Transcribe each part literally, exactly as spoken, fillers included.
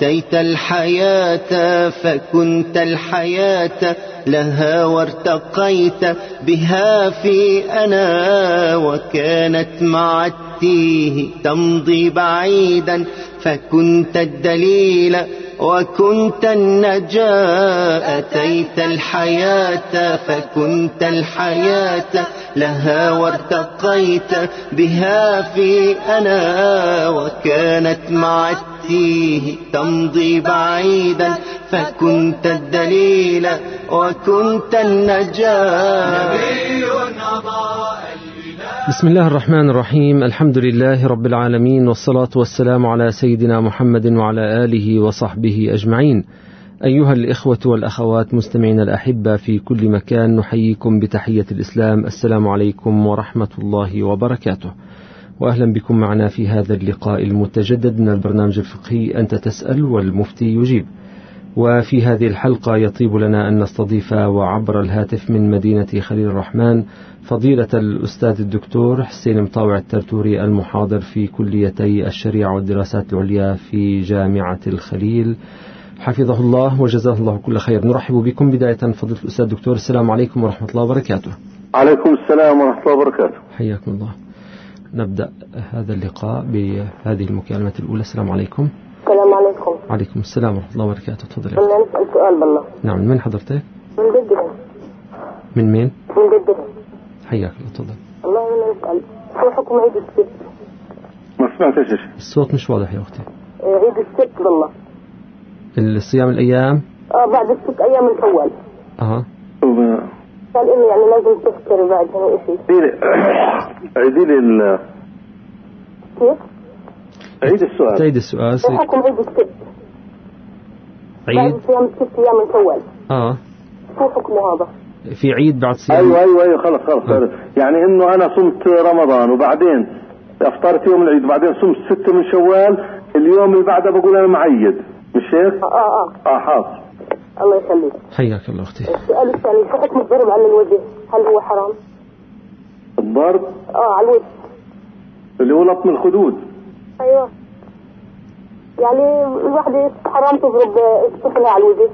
وأتيت الحياة فكنت الحياة لها وارتقيت بها في أنا، وكانت مع التيه تمضي بعيدا فكنت الدليل وكنت النجاة. أتيت الحياة فكنت الحياة لها وارتقيت بها في أنا، وكانت مع التيه تمضي بعيدا فكنت الدليل وكنت النجاة. بسم الله الرحمن الرحيم. الحمد لله رب العالمين، والصلاة والسلام على سيدنا محمد وعلى آله وصحبه أجمعين. أيها الإخوة والأخوات مستمعين الأحبة في كل مكان، نحييكم بتحية الإسلام. السلام عليكم ورحمة الله وبركاته، وأهلا بكم معنا في هذا اللقاء المتجدد من البرنامج الفقهي أنت تسأل والمفتي يجيب. وفي هذه الحلقة يطيب لنا أن نستضيف وعبر الهاتف من مدينة خليل الرحمن فضيلة الأستاذ الدكتور حسين مطاوع الترتوري، المحاضر في كليتي الشريعة والدراسات العليا في جامعة الخليل، حفظه الله وجزاه الله كل خير. نرحب بكم بداية فضيلة الأستاذ الدكتور. السلام عليكم ورحمة الله وبركاته. عليكم السلام ورحمة الله وبركاته. حياكم الله. نبدأ هذا اللقاء بهذه المكالمة الأولى. السلام عليكم. السلام عليكم. وعليكم السلام ورحمة الله وبركاته. تفضلي. بدنا نسأل سؤال بالله. نعم، من حضرتك؟ من جدنا. من مين؟ من جدنا. حياك الله. تفضل. الله بدنا نسأل شو حكم عيد الست؟ ما سمعتش. الصوت مش واضح يا أختي. عيد الست بالله. الصيام الأيام؟ اه بعد الست أيام من شوال. أها. قال إنه يعني لازم تفطر بعد هنا إشي. عيدي لي ال. كيف؟ عيد السؤال. تعيد السؤال. شو حكم عيد الست؟ عيد؟ بعد صيام الست أيام من شوال. آه. شو حكمه هذا؟ في عيد بعد صيام. أيوة أيوة أيوة خلص خلص. آه. يعني إنه أنا صمت رمضان وبعدين أفطرت يوم العيد وبعدين صمت ستة من شوال، اليوم اللي بعده بقول أنا معيد، مش هيك؟ آه آه آه حاضر. الله يخليك. حياك الله أختي. السؤال الثاني، شو حكم الضرب على الوجه؟ هل هو حرام؟ الضرب؟ آه على الوجه. اللي هو لطم الخدود. أيوة. يعني الواحدة حرام تضرب طفلها على الوجه.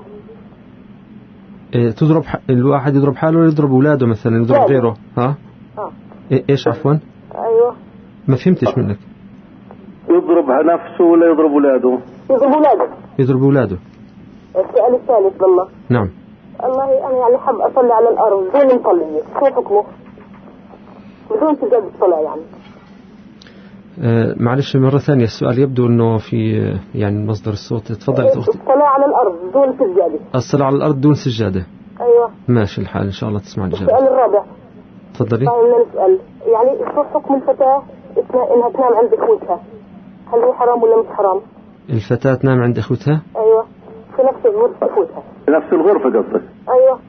إيه تضرب ح... الواحد يضرب حاله ولا يضرب أولاده مثلا، يضرب غيره؟ ها؟ آه. إيه إيش عفوا؟ أيوة. ما فهمتش منك. يضرب نفسه ولا يضرب أولاده؟ يضرب أولاده. يضرب أولاده. السؤال الثالث بالله. نعم. الله أنا يعني حب أصلي على الأرض بدون مصلية، شو حكمه؟ بدون سجاد الصلاة يعني. آه معلش مرة ثانية، السؤال يبدو أنه في يعني مصدر الصوت. تفضل يا أختي. الصلاة على الأرض بدون سجادة. الصلاة على الأرض دون سجادة. أيوة. ماشي الحال، إن شاء الله تسمع الإجابة. السؤال الرابع. تفضلي. بدنا نسأل يعني شو حكم الفتاة إنها تنام عند أخوتها؟ هل هو حرام ولا مش حرام؟ الفتاة تنام عند أخوتها؟ أيوة، في نفس غرفة أخوتها. في نفس الغرفة قصدك؟ أيوة.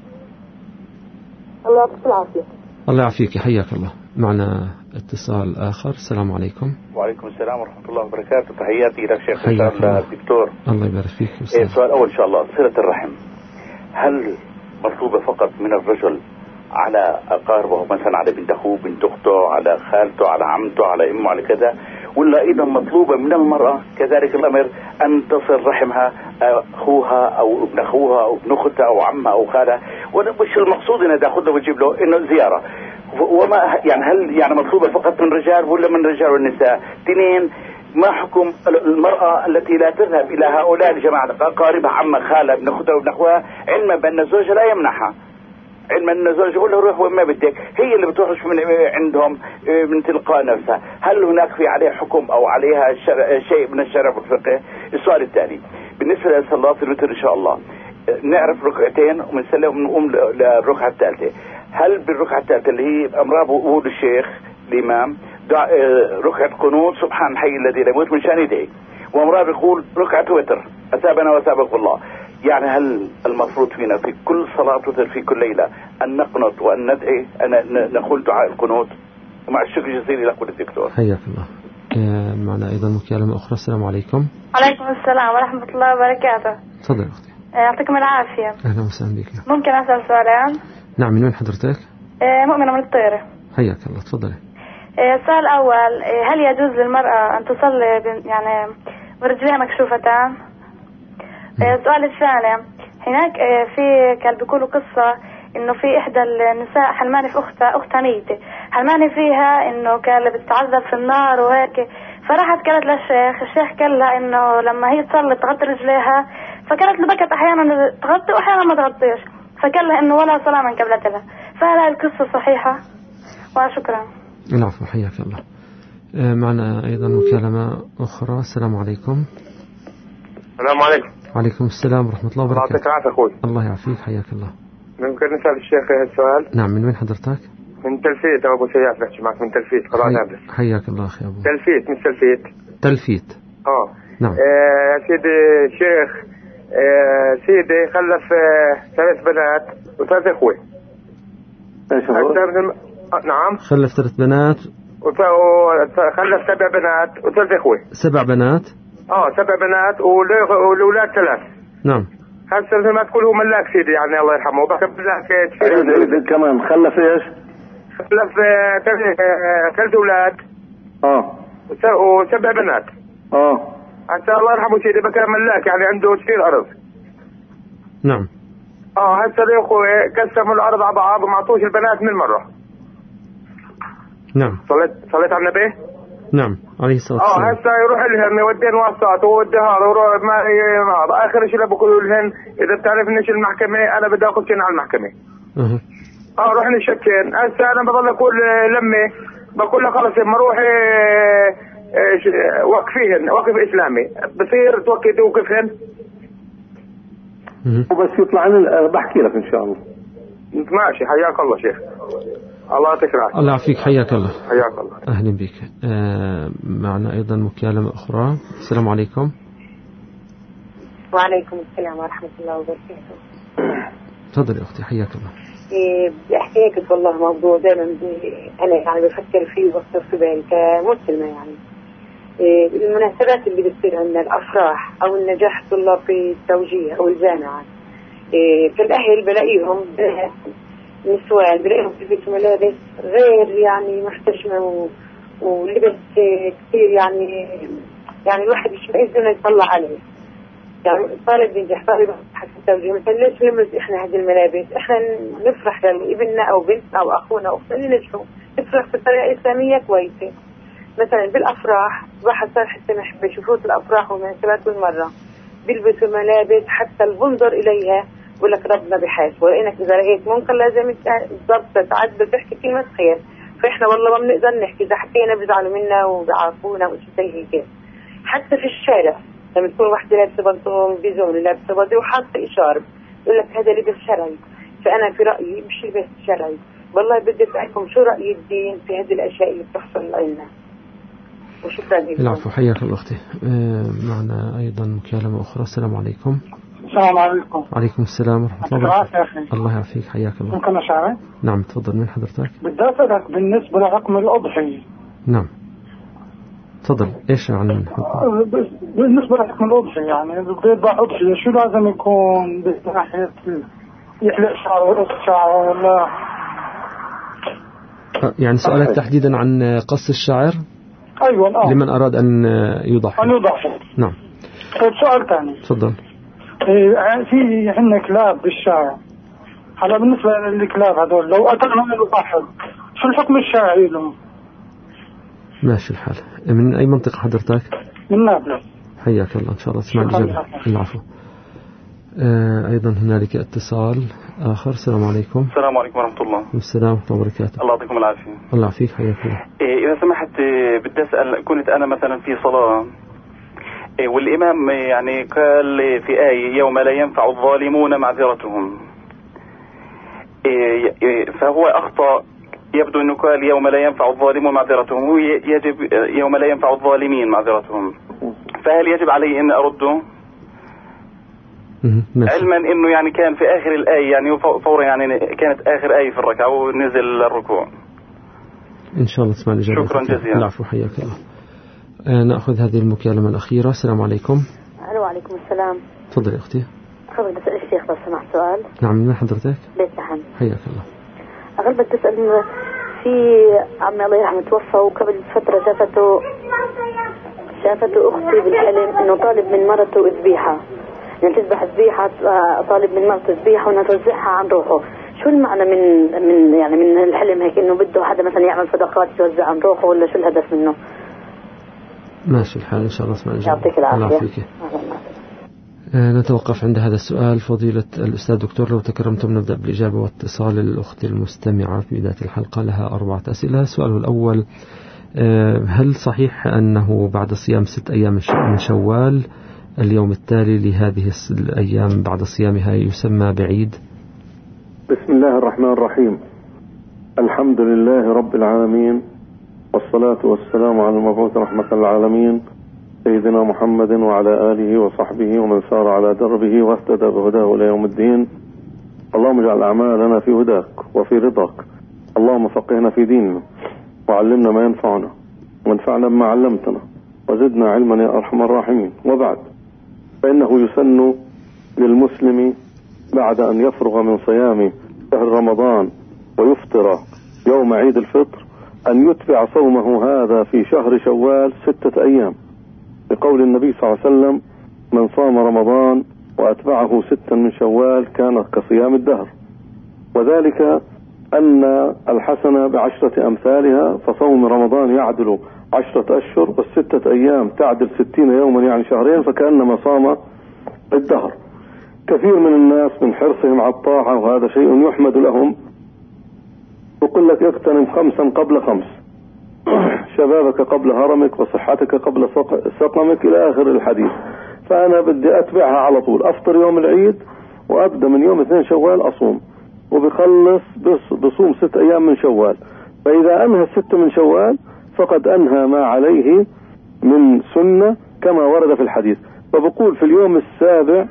الله يعطيك العافية. الله يعافيك، حياك الله. معنا اتصال آخر. السلام عليكم. وعليكم السلام ورحمة الله وبركاته. تحياتي لك شيخ الدكتور. الله يبارك فيك. إيه سؤال أول إن شاء الله، صلة الرحم هل مطلوبة فقط من الرجل على أقاربه، مثلا على بنت أخوه، بنت أخته، على خالته، على عمته، على أمه، على كذا، ولا أيضا مطلوبة من المرأة كذلك الأمر أن تصل رحمها أخوها أو ابن أخوها أو ابن أختها أو عمها أو خالها؟ وش المقصود إنه تأخذ وتجيب له إنه زيارة؟ وما يعني هل يعني مطلوبة فقط من رجال ولا من رجال والنساء؟ اثنين، ما حكم المرأة التي لا تذهب إلى هؤلاء الجماعة أقاربها، عمها، خالها، ابن أختها وابن أخوها، علما بأن الزوج لا يمنحها، علما أن الزوج يقول له روح وين ما بدك، هي اللي بتروح من عندهم من تلقاء نفسها. هل هناك في عليها حكم أو عليها شيء من الشرع والفقه؟ السؤال الثاني بالنسبة لصلاة الوتر إن شاء الله نعرف ركعتين ومنسلم ونقوم للركعة الثالثة، هل بالركعة الثالثة اللي هي أمرها بقول الشيخ الإمام ركعة قنوت سبحان الحي الذي لا يموت من شأن يدعي، وأمرها بيقول ركعة وتر أثابنا وثابك الله؟ يعني هل المفروض فينا في كل صلاة وتر في كل ليلة أن نقنط وأن ندعي أن نقول دعاء القنوت؟ ومع الشكر جزيلا لك وللدكتور. حياك الله. معنا أيضا مكالمة أخرى. السلام عليكم. عليكم السلام ورحمة الله وبركاته. تفضل أختي. يعطيكم العافية. أهلا وسهلا بك. ممكن أسأل سؤالين؟ نعم، من وين حضرتك؟ مؤمنة من الطيرة. حياك الله، تفضلي. السؤال الأول، هل يجوز للمرأة أن تصلي يعني برجليها مكشوفتان؟ السؤال الثاني، هناك في كان بيقولوا قصة انه في احدى النساء حلمانة في اختها اختها ميتة حلمانة فيها انه كانت بتتعذب في النار وهيك، فراحت قالت للشيخ، الشيخ قال لها انه لما هي تصلي تغطي رجليها، فكانت لبكت احيانا تغطي واحيانا ما تغطيش، فقال لها انه ولا صلاة من قبلت لها، فهل هاي القصة صحيحة؟ وشكرا. العفو، حياك الله. معنا ايضا مكالمة اخرى. السلام عليكم. السلام عليكم. وعليكم السلام ورحمة الله وبركاته. الله يعطيك العافية أخوي. الله يعافيك، حياك الله. ممكن نسأل الشيخ السؤال؟ نعم، من وين حضرتك؟ من تلفيت أبو سياف، نحكي معك من تلفيت قضاء نابلس. حياك الله أخي أبو. تلفيت مش تلفيت. تلفيت. اه نعم. آه سيدي الشيخ، آه سيدي خلف آه ثلاث بنات وثلاث إخوة. ايش هو؟ آه نعم. خلف ثلاث بنات وخلف سبع بنات وثلاث إخوة. سبع بنات؟ اه سبع بنات والأولاد ثلاث. نعم. هسه مثل ما تقول هو ملاك سيدي، يعني الله يرحمه، بكتب لك عيد كمان. خلف ايش؟ خلف ثلاث اولاد اه وسبع بنات. اه هسه الله يرحمه سيدي بكى ملاك، يعني عنده كثير ارض. نعم. اه هسه الاخوه قسموا الارض على بعض وما اعطوش البنات من مره. نعم. صليت صليت على النبي. نعم عليه الصلاة والسلام. اه هسه يروح لهم يودين واسطات وودي هذا ويروح ما هذا، اخر شيء بقولوا لهم اذا بتعرفنيش المحكمه انا بدي اخذ كين على المحكمه. اها. اه روح نشكين. هسه انا بضل اقول لمي بقول له خلص لما روحي وقفيهن وقف اسلامي، بصير توكي توقفهن وبس يطلع بحكي لك ان شاء الله. ماشي، حياك الله شيخ. الله يعطيك العافية. الله يعافيك، حياك الله. حياك الله. أهلا بك. آه معنا أيضا مكالمة أخرى. السلام عليكم. وعليكم السلام ورحمة الله وبركاته. تفضلي أختي، حياك الله. إيه بدي أحكي لك والله موضوع دائما أنا يعني بفكر فيه وبخطر في بالي كمسلمة، يعني إيه المناسبات اللي بتصير عندنا، الأفراح أو النجاح الطلاب في التوجيه أو الجامعة، إيه فالأهل بلاقيهم نسوان بلاقيهم بيلبسوا ملابس غير يعني محتشمة ولبس كثير يعني يعني الواحد مش بإذن انه يطلع عليه. يعني طالب بينجح، طالب حسب التوجيه، مثلا ليش نلبس احنا هذه الملابس؟ احنا نفرح لابننا او بنتنا او اخونا او اختنا اللي نجحوا، نفرح بطريقه اسلاميه كويسه. مثلا بالافراح واحد صار حتى محب يشوفوا الافراح والمناسبات والمره بيلبسوا ملابس حتى البنظر اليها بقول لك ربنا بحاس، ولانك اذا لقيت منكر لازم بالضبط تعدل تحكي كلمه خير. فاحنا والله ما بنقدر نحكي، اذا حكينا بيزعلوا منا وبيعاقبونا وشيء زي هيك. حتى في الشارع لما تكون واحدة لابسة بنطلون بيزون لابسة بادي وحاطة إشارب يقول لك هذا لبس شرعي. فأنا في رأيي مش لبس شرعي. والله بدي أسألكم شو رأي الدين في هذه الأشياء اللي بتحصل لنا. وشكرا لكم. العفو، حياك الله أختي. معنا أيضا مكالمة أخرى. السلام عليكم. السلام عليكم. وعليكم السلام ورحمة الله وبركاته. الله يعافيك، حياك الله. ممكن أشارك؟ نعم تفضل. من حضرتك؟ بدي أسألك بالنسبة لحكم الأضحية. نعم تفضل. ايش عن الحكم؟ بالنسبة لحكم الأضحية، يعني اللي بده يذبح أضحية شو لازم يكون من ناحية يحلق شعره ويقص شعره ولا؟ يعني سؤالك تحديدا عن قص الشعر؟ أيوة آه. لمن أراد أن يضحي. أن يضحي. نعم. طيب سؤال ثاني. تفضل. إيه في عندنا كلاب بالشارع. هلا بالنسبة للكلاب هذول لو قتلهم الواحد شو الحكم الشرعي لهم؟ ماشي الحال. من أي منطقة حضرتك؟ من نابلس. حياك الله، إن شاء الله تسمع الإجابة. العفو. آه أيضا هنالك اتصال آخر. السلام عليكم. السلام عليكم ورحمة الله. السلام ورحمة الله وبركاته. الله يعطيكم العافية. الله يعافيك، حياك الله. إيه إذا سمحت بدي أسأل، كنت أنا مثلا في صلاة إيه والإمام يعني قال في آية يوم لا ينفع الظالمون معذرتهم، إيه فهو أخطأ. يبدو أنه قال يوم لا ينفع الظالمون معذرتهم، هو يجب يوم لا ينفع الظالمين معذرتهم، فهل يجب علي أن أرده؟ علما أنه يعني كان في آخر الآية يعني فورا يعني كانت آخر آية في الركعة ونزل الركوع. إن شاء الله تسمع الإجابة. شكرا جزيلا. العفو، حياك الله. آه نأخذ هذه المكالمة الأخيرة. السلام عليكم. ألو وعليكم السلام. تفضلي أختي. أغلب بسأل الشيخ لو سمحت سؤال. نعم. من حضرتك؟ بيت لحم. حياك الله. أغلب تسأل إنه في عمي الله يرحمه توفى وقبل فترة شافته شافته أختي بالحلم إنه طالب من مرته ذبيحة، يعني تذبح ذبيحة طالب من موت ذبيحة وانها توزعها عن روحه، شو المعنى من من يعني من الحلم هيك انه بده حدا مثلا يعمل صدقات يوزع عن روحه، ولا شو الهدف منه؟ ماشي الحال إن شاء الله. اسمع الإجابة. يعطيك العافية. آه نتوقف عند هذا السؤال. فضيلة الأستاذ دكتور لو تكرمتم نبدأ بالإجابة واتصال الأخت المستمعة في بداية الحلقة، لها أربعة أسئلة. السؤال الأول، آه هل صحيح أنه بعد صيام ست أيام من شوال اليوم التالي لهذه الأيام بعد صيامها يسمى بعيد؟ بسم الله الرحمن الرحيم. الحمد لله رب العالمين، والصلاة والسلام على المبعوث رحمة العالمين سيدنا محمد وعلى آله وصحبه ومن سار على دربه واهتدى بهداه إلى يوم الدين. اللهم اجعل أعمالنا في هداك وفي رضاك، اللهم فقهنا في ديننا وعلمنا ما ينفعنا وانفعنا بما علمتنا وزدنا علما يا أرحم الراحمين. وبعد، فإنه يسن للمسلم بعد أن يفرغ من صيام شهر رمضان ويفطر يوم عيد الفطر أن يتبع صومه هذا في شهر شوال ستة أيام، لقول النبي صلى الله عليه وسلم: من صام رمضان وأتبعه ستا من شوال كان كصيام الدهر. وذلك أن الحسنة بعشرة أمثالها، فصوم رمضان يعدل عشرة أشهر، والستة أيام تعدل ستين يوما يعني شهرين، فكأنما صام الدهر. كثير من الناس من حرصهم على الطاعة، وهذا شيء يحمد لهم، يقول لك اغتنم خمسا قبل خمس، شبابك قبل هرمك وصحتك قبل سقمك إلى آخر الحديث. فأنا بدي أتبعها على طول، أفطر يوم العيد وأبدأ من يوم اثنين شوال أصوم، وبخلص بصوم ست أيام من شوال. فإذا أنهى ست من شوال فقد أنهى ما عليه من سنة كما ورد في الحديث. فبقول في اليوم السابع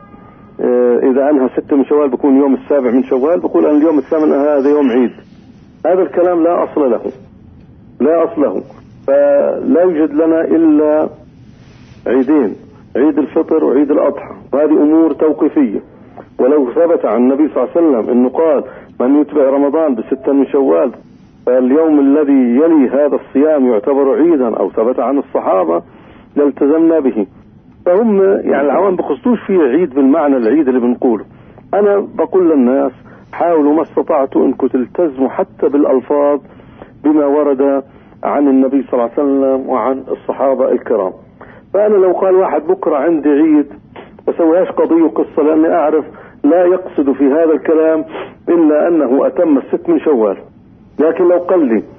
إذا أنهى ست من شوال بكون يوم السابع من شوال، بقول أن اليوم الثامن هذا يوم عيد. هذا الكلام لا أصل له، لا أصل له. فلا يوجد لنا إلا عيدين، عيد الفطر وعيد الأضحى، وهذه أمور توقيفية. ولو ثبت عن النبي صلى الله عليه وسلم أنه قال: من يتبع رمضان بستة من شوال فاليوم الذي يلي هذا الصيام يعتبر عيدا، أو ثبت عن الصحابة لالتزمنا به. فهم يعني العوام بخصوص فيه عيد بالمعنى العيد اللي بنقوله. أنا بقول للناس: حاولوا ما استطعتوا أنكم تلتزموا حتى بالألفاظ بما ورد عن النبي صلى الله عليه وسلم وعن الصحابة الكرام. فأنا لو قال واحد بكرة عندي عيد وسويهاش قضية وقصة، لأني أعرف لا يقصد في هذا الكلام إلا أنه أتم الست من شوال. لكن لو قال لي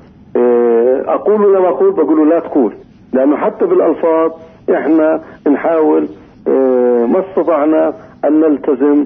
أقول لما أقول، بقول لا تقول، لأنه حتى بالألفاظ إحنا نحاول ما استطعنا أن نلتزم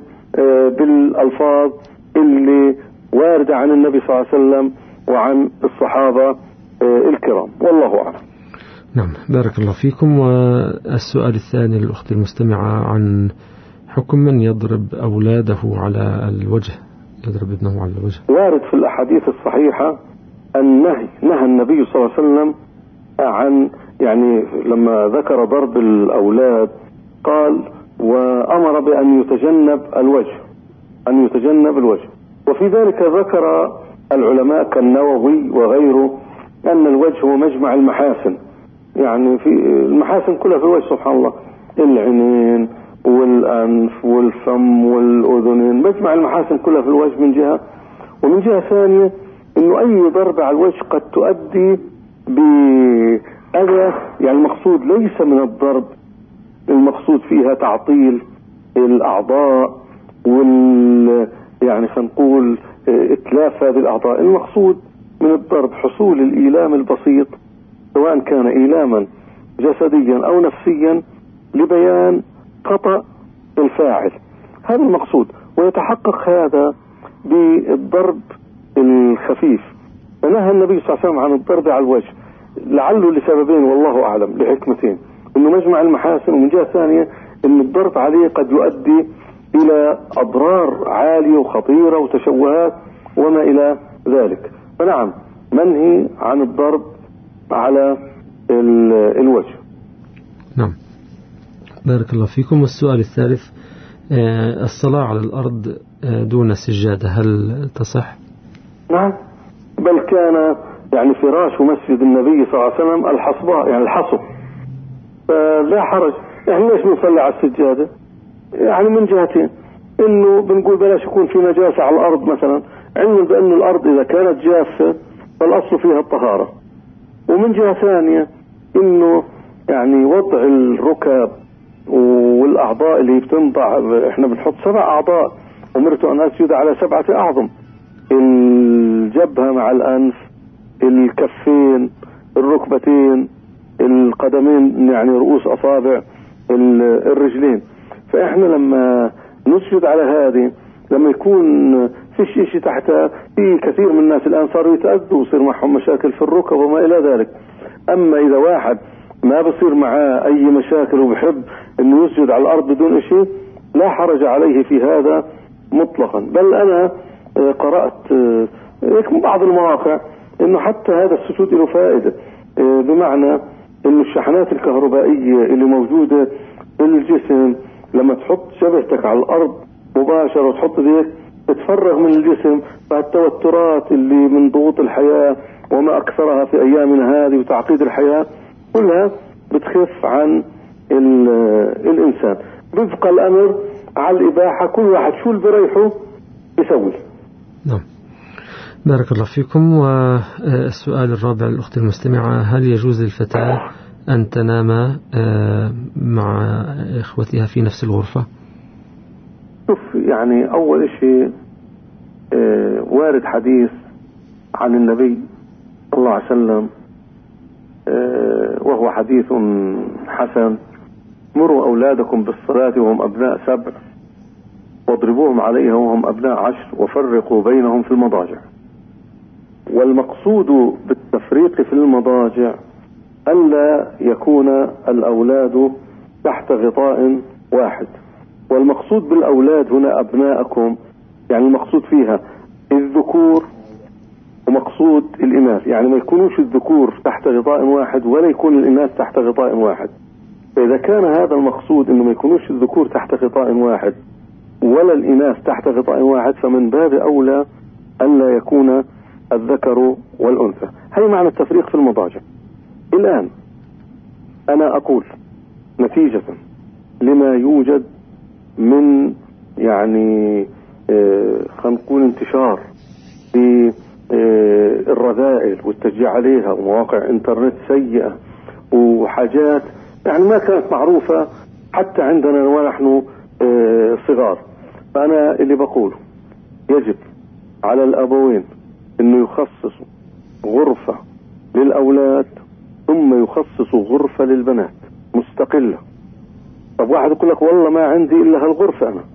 بالألفاظ اللي واردة عن النبي صلى الله عليه وسلم وعن الصحابة الكرام، والله أعلم. نعم، بارك الله فيكم. والسؤال الثاني للأخت المستمعة عن حكم من يضرب أولاده على الوجه، يضرب ابنه على الوجه. وارد في الأحاديث الصحيحة النهي، نهى النبي صلى الله عليه وسلم عن، يعني لما ذكر ضرب الأولاد قال: وأمر بأن يتجنب الوجه، أن يتجنب الوجه. وفي ذلك ذكر العلماء كالنووي وغيره أن الوجه هو مجمع المحاسن، يعني في المحاسن كلها في الوجه سبحان الله، العينين والأنف والفم والأذنين، مجمع المحاسن كلها في الوجه من جهة. ومن جهة ثانية إنه أي ضربة على الوجه قد تؤدي بأذى، يعني المقصود ليس من الضرب، المقصود فيها تعطيل الأعضاء وال يعني خنقول إتلاف هذه الأعضاء. المقصود من الضرب حصول الإيلام البسيط، سواء كان إيلاما جسديا أو نفسيا، لبيان خطأ الفاعل، هذا المقصود. ويتحقق هذا بالضرب الخفيف. فنهى النبي صلى الله عليه وسلم عن الضرب على الوجه، لعله لسببين والله أعلم، لحكمتين: إنه مجمع المحاسن، ومن جهة ثانية إن الضرب عليه قد يؤدي إلى أضرار عالية وخطيرة وتشوهات وما إلى ذلك. فنعم، منهي عن الضرب على الوجه. نعم، بارك الله فيكم. والسؤال الثالث: الصلاة على الأرض دون سجادة هل تصح؟ نعم، بل كان يعني فراش مسجد النبي صلى الله عليه وسلم الحصباء، يعني الحصب، فلا حرج. يعني ليش نصلي على السجادة؟ يعني من جهتين، انه بنقول بلاش يكون في نجاسة على الارض مثلا، علما بان الارض اذا كانت جافة فالاصل فيها الطهارة. ومن جهة ثانية انه يعني وضع الركب والاعضاء اللي بتنضع، احنا بنحط سبع اعضاء، امرت ان اسجد على سبعة اعظم: الجبهة مع الانف، الكفين، الركبتين، القدمين يعني رؤوس اصابع، الرجلين. فاحنا لما نسجد على هذه، لما يكون فيش شيء تحتها، في كثير من الناس الان صاروا يتأذوا ويصير معهم مشاكل في الركب وما الى ذلك. اما اذا واحد ما بصير معاه اي مشاكل وبحب انه يسجد على الارض بدون شيء، لا حرج عليه في هذا مطلقا. بل انا قرأت بعض المواقع انه حتى هذا السجود له فائدة، بمعنى انه الشحنات الكهربائية اللي موجودة في الجسم لما تحط جبهتك على الارض مباشرة وتحط ايديك تتفرغ من الجسم، فالتوترات اللي من ضغوط الحياة وما اكثرها في ايامنا هذه وتعقيد الحياة كلها بتخف عن الانسان. بيبقى الامر على الاباحة، كل واحد شو اللي بريحه يسوي. نعم، بارك الله فيكم. والسؤال الرابع للأخت المستمعة: هل يجوز للفتاة أن تنام مع إخوتها في نفس الغرفة؟ شوف، يعني أول شيء وارد حديث عن النبي صلى الله عليه وسلم، وهو حديث حسن: مروا أولادكم بالصلاة وهم أبناء سبع، واضربوهم عليها وهم أبناء عشر، وفرقوا بينهم في المضاجع. والمقصود بالتفريق في المضاجع ألا يكون الأولاد تحت غطاء واحد. والمقصود بالأولاد هنا أبناءكم، يعني المقصود فيها الذكور ومقصود الإناث، يعني ما يكونوش الذكور تحت غطاء واحد ولا يكون الإناث تحت غطاء واحد. فإذا كان هذا المقصود إنه ما يكونوش الذكور تحت غطاء واحد ولا الإناث تحت غطاء واحد، فمن باب أولى ألا يكون الذكر والأنثى. هي معنى التفريق في المضاجع. الآن أنا أقول نتيجة لما يوجد من يعني آه خلينا نقول انتشار في آه الرذائل والتشجيع عليها ومواقع انترنت سيئة وحاجات يعني ما كانت معروفة حتى عندنا ونحن آه صغار. فأنا اللي بقوله يجب على الأبوين إنه يخصصوا غرفة للأولاد ثم يخصصوا غرفة للبنات مستقلة. طب واحد يقول لك والله ما عندي إلا هالغرفة. أنا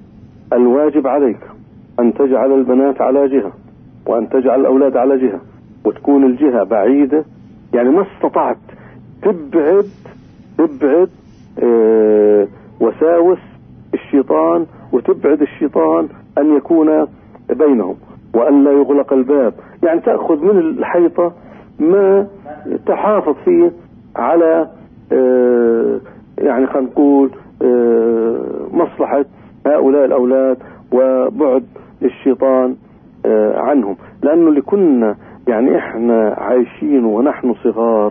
الواجب عليك أن تجعل البنات على جهة وأن تجعل الأولاد على جهة، وتكون الجهة بعيدة، يعني ما استطعت تبعد تبعد اه وساوس الشيطان وتبعد الشيطان أن يكون بينهم، وأن لا يغلق الباب. يعني تأخذ من الحيطة ما تحافظ فيه على اه يعني خلينا نقول اه مصلحة هؤلاء الأولاد وبعد الشيطان اه عنهم. لأنه اللي كنا يعني إحنا عايشين ونحن صغار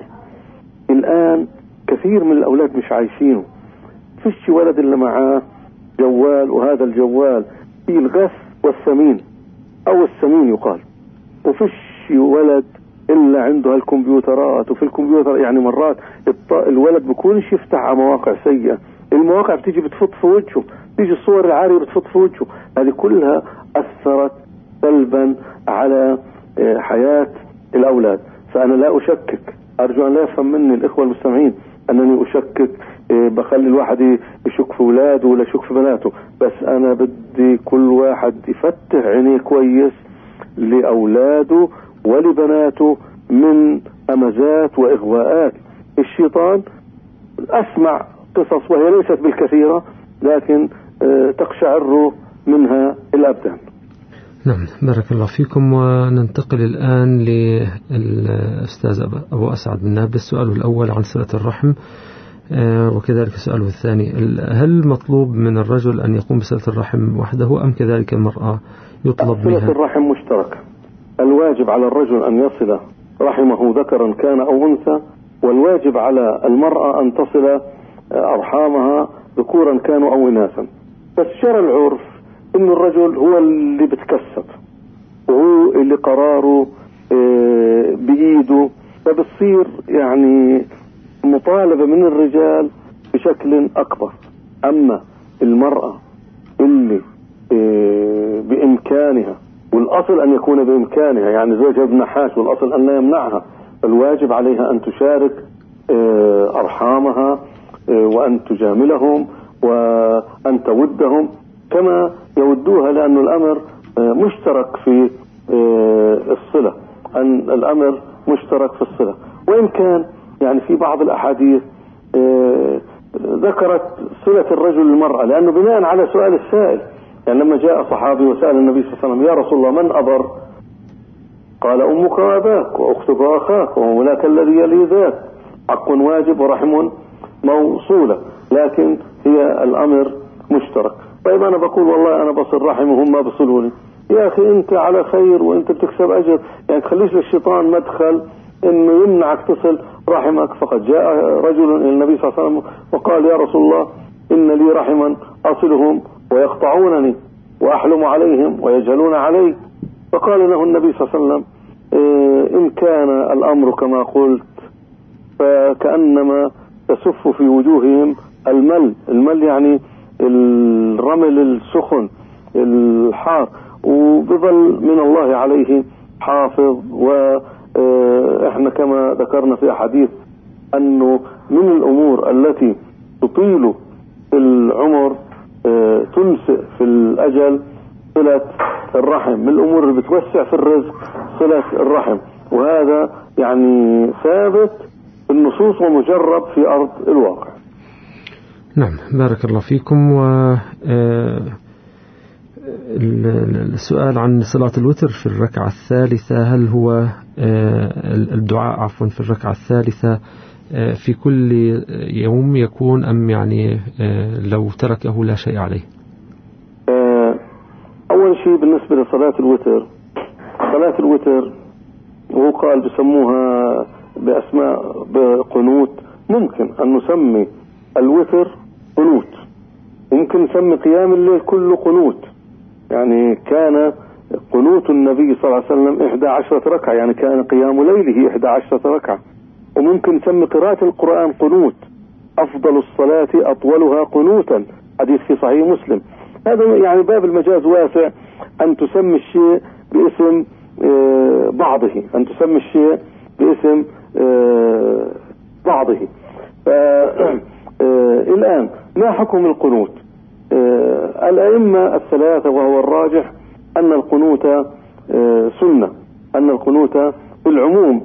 الآن كثير من الأولاد مش عايشينه. فيش ولد اللي معاه جوال، وهذا الجوال فيه الغث والثمين أو الثمين يقال، وفيش ولد إلا عنده هالكمبيوترات. وفي الكمبيوتر يعني مرات الولد بكونش يفتح على مواقع سيئة، المواقع بتيجي بتفط في وجهه، تيجي الصور العارية بتفط في وجهه. هذه كلها أثرت سلبا على حياة الأولاد. فأنا لا أشكك، أرجو أن لا يفهم مني الإخوة المستمعين أنني أشكك بخلي الواحد يشك في أولاده ولا يشك في بناته، بس أنا بدي كل واحد يفتح عينيه كويس لأولاده ولبناته من همزات وإغواءات الشيطان. أسمع قصص وهي ليست بالكثيرة لكن تقشعر منها الأبدان. نعم، بارك الله فيكم. وننتقل الآن للأستاذ أبو أسعد بن نابل. السؤال الأول عن صلة الرحم وكذلك السؤال الثاني: هل مطلوب من الرجل أن يقوم بصلة الرحم وحده أم كذلك المرأة يطلب منها؟ صلة الرحم مشتركة. الواجب على الرجل أن يصل رحمه ذكرا كان أو أنثى، والواجب على المرأة أن تصل أرحامها ذكورا كانوا أو إناثا. بس جرى العرف إنه الرجل هو اللي بتكسب وهو اللي قراره بإيده، فبتصير يعني مطالبة من الرجال بشكل أكبر. أما المرأة اللي بإمكانها، والأصل أن يكون بإمكانها، يعني زوجها ابن نحاس والأصل أن لا يمنعها، فالواجب عليها أن تشارك أرحامها وأن تجاملهم وأن تودهم كما يودوها، لأن الأمر مشترك في الصلة، أن الأمر مشترك في الصلة. وإن كان يعني في بعض الأحاديث ذكرت صلة الرجل للمرأة، لأنه بناء على سؤال السائل، يعني لما جاء صحابي وسأل النبي صلى الله عليه وسلم: يا رسول الله من أبر؟ قال: أمك وأباك وأختك وأخاك ومولاك الذي يلي ذاك، حق واجب ورحم موصولة، لكن هي الأمر مشترك. طيب أنا بقول والله أنا بصل رحم وهم ما بصلوني، يا أخي أنت على خير وأنت بتكسب أجر، يعني تخليش للشيطان مدخل إنه يمنعك تصل رحمك. فقد جاء رجل إلى النبي صلى الله عليه وسلم وقال: يا رسول الله إن لي رحما أصلهم ويقطعونني وأحلم عليهم ويجهلون علي. فقال له النبي صلى الله عليه وسلم: إيه إن كان الأمر كما قلت فكأنما تسف في وجوههم المل، المل يعني الرمل السخن الحار، وبظل من الله عليه حافظ. وإحنا كما ذكرنا في أحاديث أنه من الأمور التي تطيل في العمر تنسئ في الأجل صلة الرحم، من الأمور اللي بتوسع في الرزق صلة الرحم، وهذا يعني ثابت النصوص ومجرب في أرض الواقع. نعم، بارك الله فيكم. و السؤال عن صلاة الوتر في الركعة الثالثة، هل هو الدعاء عفوا في الركعة الثالثة في كل يوم يكون أم يعني لو تركه لا شيء عليه؟ أول شيء بالنسبة لصلاة الوتر، صلاة الوتر وهو قال بسموها بأسماء بقنوت، ممكن أن نسمي الوتر قنوت، ممكن نسمي قيام الليل كله قنوت. يعني كان قنوت النبي صلى الله عليه وسلم إحدى عشرة ركعة، يعني كان قيام ليله إحدى عشرة ركعة. وممكن نسمي قراءة القرآن قنوت، أفضل الصلاة أطولها قنوتا، حديث في صحيح مسلم. هذا يعني باب المجاز واسع، أن تسمي الشيء باسم بعضه، أن تسمي الشيء باسم بعضه. الآن ما حكم القنوت؟ الأئمة الثلاثة وهو الراجح أن القنوت سنة، أن القنوت في العموم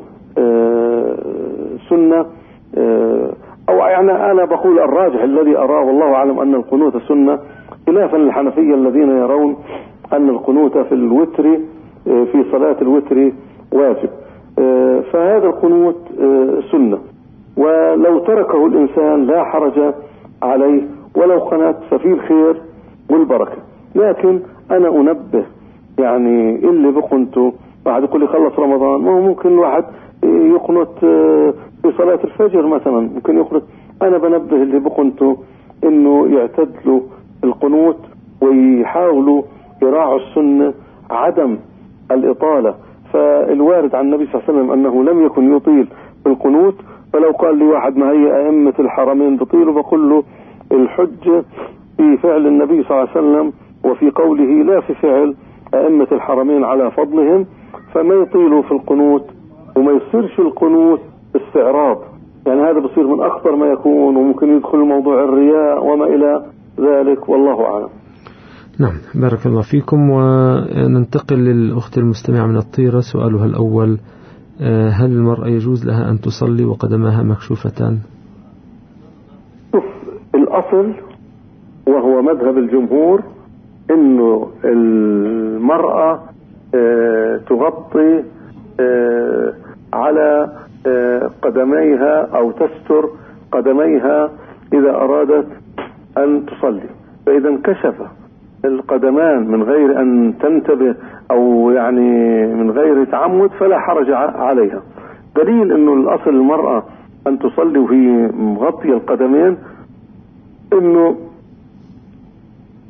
سنة، أو يعني أنا بقول الراجح الذي أراه والله أعلم أن القنوت سنة، خلافا للحنفية الذين يرون أن القنوت في الوتر في صلاة الوتر واجب. فهذا القنوت سنة، ولو تركه الإنسان لا حرج عليه، ولو قنت ففيه الخير والبركة. لكن أنا أنبه يعني اللي بقنته بعد يقول لي خلص رمضان، ما هو ممكن الواحد يقنط في صلاة الفجر مثلا، ممكن يقنط. أنا بنبه اللي بقنته إنه يعتدلوا القنوت ويحاولوا يراعوا السنة، عدم الإطالة. فالوارد عن النبي صلى الله عليه وسلم أنه لم يكن يطيل في القنوت، فلو قال لي واحد ما هي أئمة الحرمين بطيلوا، بقول له الحجة في فعل النبي صلى الله عليه وسلم وفي قوله، لا في فعل أئمة الحرمين على فضلهم. فما يطيلوا في القنوت وما يصيرش القنوت استعراض، يعني هذا بصير من أخطر ما يكون، وممكن يدخل موضوع الرياء وما إلى ذلك، والله أعلم. نعم، بارك الله فيكم. وننتقل للأخت المستمعة من الطيرة. سؤالها الأول: هل المرأة يجوز لها أن تصلي وقدمها مكشوفتان؟ شوف، الأصل وهو مذهب الجمهور إنه المرأة اه تغطي اه على اه قدميها أو تستر قدميها إذا أرادت أن تصلي. فإذا انكشف القدمان من غير أن تنتبه أو يعني من غير تعمد فلا حرج عليها. دليل أنه الأصل المرأة أن تصلي وهي مغطية القدمين، أنه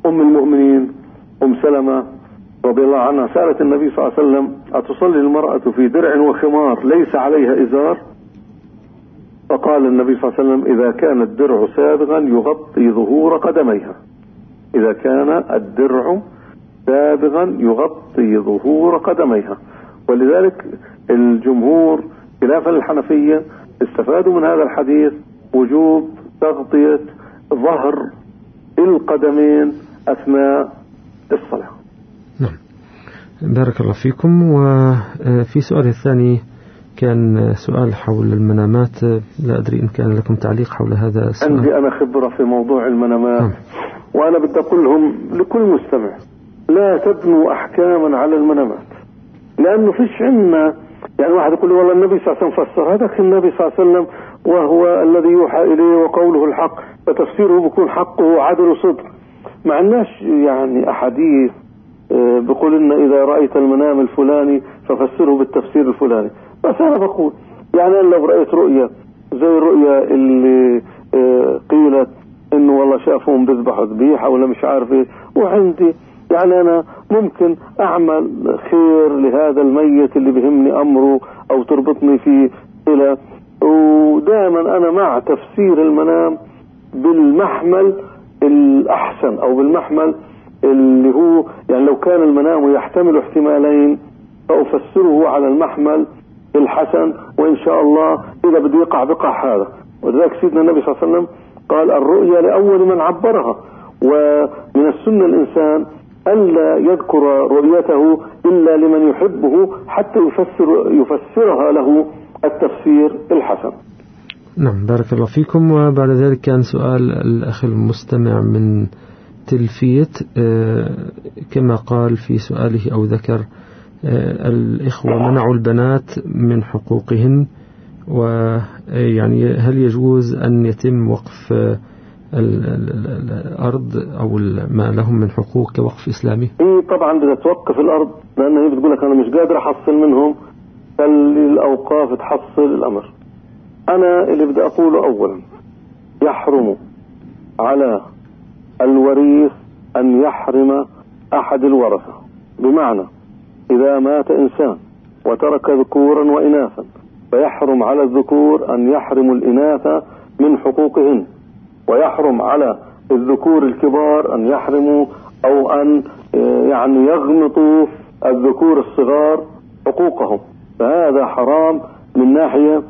أم المؤمنين أم سلمة رضي الله عنها سألت النبي صلى الله عليه وسلم: أتصلي المرأة في درع وخمار ليس عليها إزار؟ فقال النبي صلى الله عليه وسلم: إذا كان الدرع سابغا يغطي ظهور قدميها. إذا كان الدرع سابغا يغطي ظهور قدميها. ولذلك الجمهور خلافا للحنفية استفادوا من هذا الحديث وجوب تغطية ظهر القدمين أثناء الصلاة. نعم، بارك الله فيكم. وفي سؤال الثاني كان سؤال حول المنامات، لا أدري إن كان لكم تعليق حول هذا السؤال. عندي أنا خبرة في موضوع المنامات. نعم. وأنا بدي أقول لهم لكل مستمع: لا تبنوا أحكاما على المنامات، لأنه فيش عنا يعني واحد يقول والله النبي صلى الله عليه وسلم فسر هذا، النبي صلى الله عليه وسلم وهو الذي يوحى إليه وقوله الحق، فتفسيره بيكون حقه عدل وصدق. ما عندناش يعني أحاديث بقول إن إذا رأيت المنام الفلاني ففسره بالتفسير الفلاني. بس أنا بقول يعني أنا لو رأيت رؤية زي الرؤية اللي قيلت إنه والله شافهم بيذبحوا ذبيحة ولا مش عارف إيه، وعندي يعني أنا ممكن أعمل خير لهذا الميت اللي بهمني أمره أو تربطني فيه إلى، ودائما أنا مع تفسير المنام بالمحمل الأحسن أو بالمحمل اللي هو يعني لو كان المنام يحتمل احتمالين فأفسره على المحمل الحسن، وإن شاء الله إذا بده يقع بقع هذا. ولذلك سيدنا النبي صلى الله عليه وسلم قال: الرؤيا لأول من عبرها. ومن السنة الإنسان ألا يذكر رؤيته إلا لمن يحبه حتى يفسر يفسرها له التفسير الحسن. نعم، بارك الله فيكم. وبعد ذلك كان سؤال الأخ المستمع من تلفيت، كما قال في سؤاله أو ذكر الإخوة منعوا البنات من حقوقهن، ويعني هل يجوز أن يتم وقف الأرض أو ما لهم من حقوق كوقف إسلامي؟ إيه طبعا بدها توقف الأرض، لأن هي بتقول لك أنا مش قادر أحصل منهم، خلي الأوقاف تحصل الأمر. أنا اللي بدي أقوله أولا: يحرم على الوريث أن يحرم أحد الورثة، بمعنى إذا مات إنسان وترك ذكورا وإناثا فيحرم على الذكور أن يحرموا الإناث من حقوقهن، ويحرم على الذكور الكبار أن يحرموا أو أن يعني يغمطوا الذكور الصغار حقوقهم. فهذا حرام من ناحية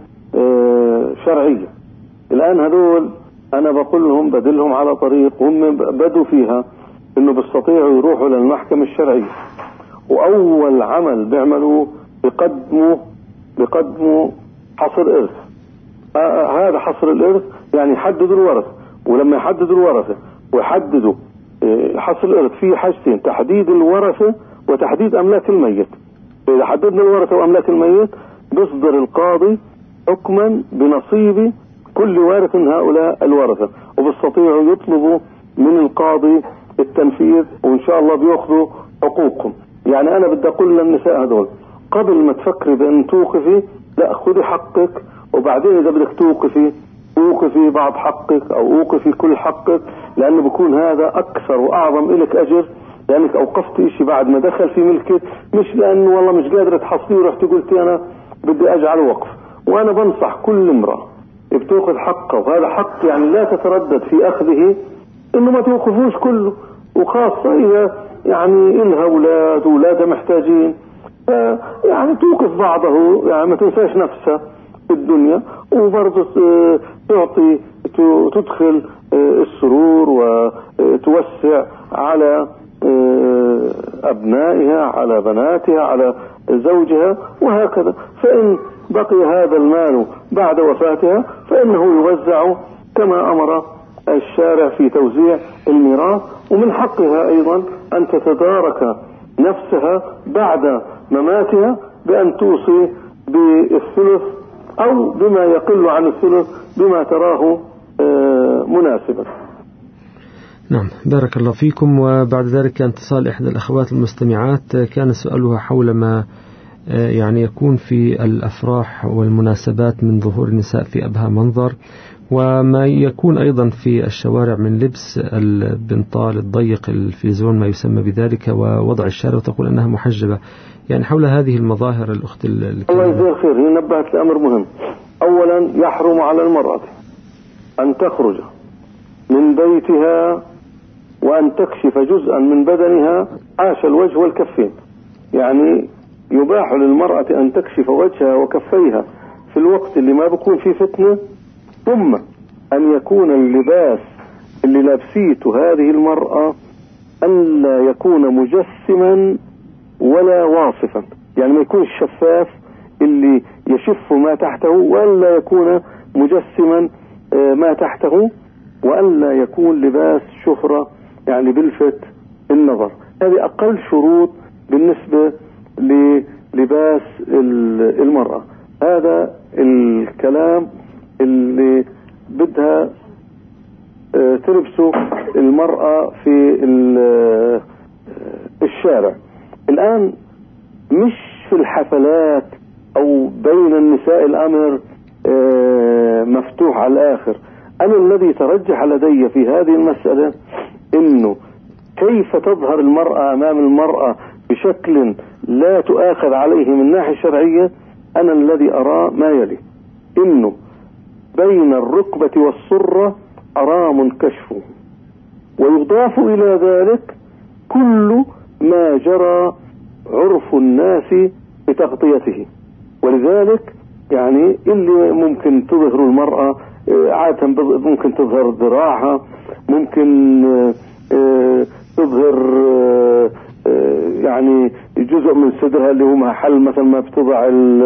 شرعية. الآن هذول أنا بقول لهم بدلهم على طريق هم بدوا فيها إنه بيستطيعوا يروحوا للمحكمة الشرعية، وأول عمل بيعملوه بقدموا بقدموا حصر إرث. آه هذا حصر الإرث يعني يحددوا الورثة، ولما يحددوا الورثة ويحددوا آه حصر الإرث فيه حاجتين: تحديد الورثة وتحديد أملاك الميت. إذا حددنا الورثة وأملاك الميت بيصدر القاضي حكما بنصيب كل وارث من هؤلاء الورثة، وبيستطيعوا يطلبوا من القاضي التنفيذ، وإن شاء الله بيأخذوا حقوقهم. يعني أنا بدي أقول للنساء هذول قبل ما تفكري بأن توقفي، لا، خذي حقك، وبعدين إذا بدك توقفي اوقفي بعض حقك أو اوقفي كل حقك، لأنه بيكون هذا أكثر وأعظم إلك أجر، لأنك أوقفت إشي بعد ما دخل في ملكك، مش لأنه والله مش قادرة تحصيه ورحت قلتي أنا بدي أجعل وقف. وأنا بنصح كل امرأة بتأخذ حقه، وهذا حق يعني لا تتردد في أخذه، إنه ما توقفوش كله، وخاصة إذا يعني إلها أولاد وأولادها محتاجين، يعني توقف بعضه، يعني ما تنساش نفسها في الدنيا، وبرضه تعطي تدخل السرور وتوسع على أبنائها، على بناتها، على زوجها، وهكذا. فإن بقي هذا المال بعد وفاتها فإنه يوزع كما أمر الشارع في توزيع الميراث، ومن حقها أيضا أن تتدارك نفسها بعد مماتها بأن توصي بالثلث أو بما يقل عن الثلث بما تراه مناسبا. نعم، بارك الله فيكم. وبعد ذلك كان اتصال إحدى الأخوات المستمعات كان سؤالها حول ما يعني يكون في الأفراح والمناسبات من ظهور النساء في أبهى منظر، وما يكون أيضا في الشوارع من لبس البنطال الضيق الفيزون ما يسمى بذلك، ووضع الشارع وتقول أنها محجبة. يعني حول هذه المظاهر الأخت الكريمة. الله يجزيها خير. هي نبهت لأمر مهم. أولا يحرم على المرأة أن تخرج من بيتها وأن تكشف جزءا من بدنها عاش الوجه والكفين. يعني يباح للمرأة أن تكشف وجهها وكفيها في الوقت اللي ما بيكون فيه فتنة، ثم أن يكون اللباس اللي لابسيته هذه المرأة أن لا يكون مجسما ولا واصفا، يعني ما يكون الشفاف اللي يشف ما تحته، وألا يكون مجسما ما تحته، وألا يكون لباس شهرة يعني بلفت النظر. هذه أقل شروط بالنسبة للباس المرأة. هذا الكلام اللي بدها تلبسه المرأة في الشارع. الآن مش في الحفلات أو بين النساء الأمر مفتوح على الآخر. أنا الذي ترجح لدي في هذه المسألة إنه كيف تظهر المرأة أمام المرأة بشكل لا تؤاخذ عليه من الناحية الشرعية. أنا الذي أرى ما يلي: إنه بين الركبة والسرة حرام كشفه، ويضاف إلى ذلك كل ما جرى عرف الناس بتغطيته. ولذلك يعني اللي ممكن تظهر المرأة عادة ممكن تظهر ذراعها، ممكن تظهر يعني جزء من صدرها اللي هو محل مثلا ما بتضع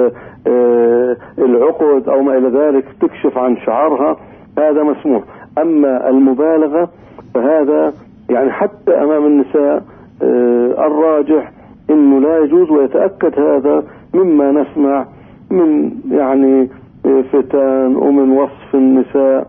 العقد أو ما إلى ذلك، تكشف عن شعرها، هذا مسموح. أما المبالغة فهذا يعني حتى أمام النساء الراجح إنه لا يجوز، ويتأكد هذا مما نسمع من يعني فتان ومن وصف النساء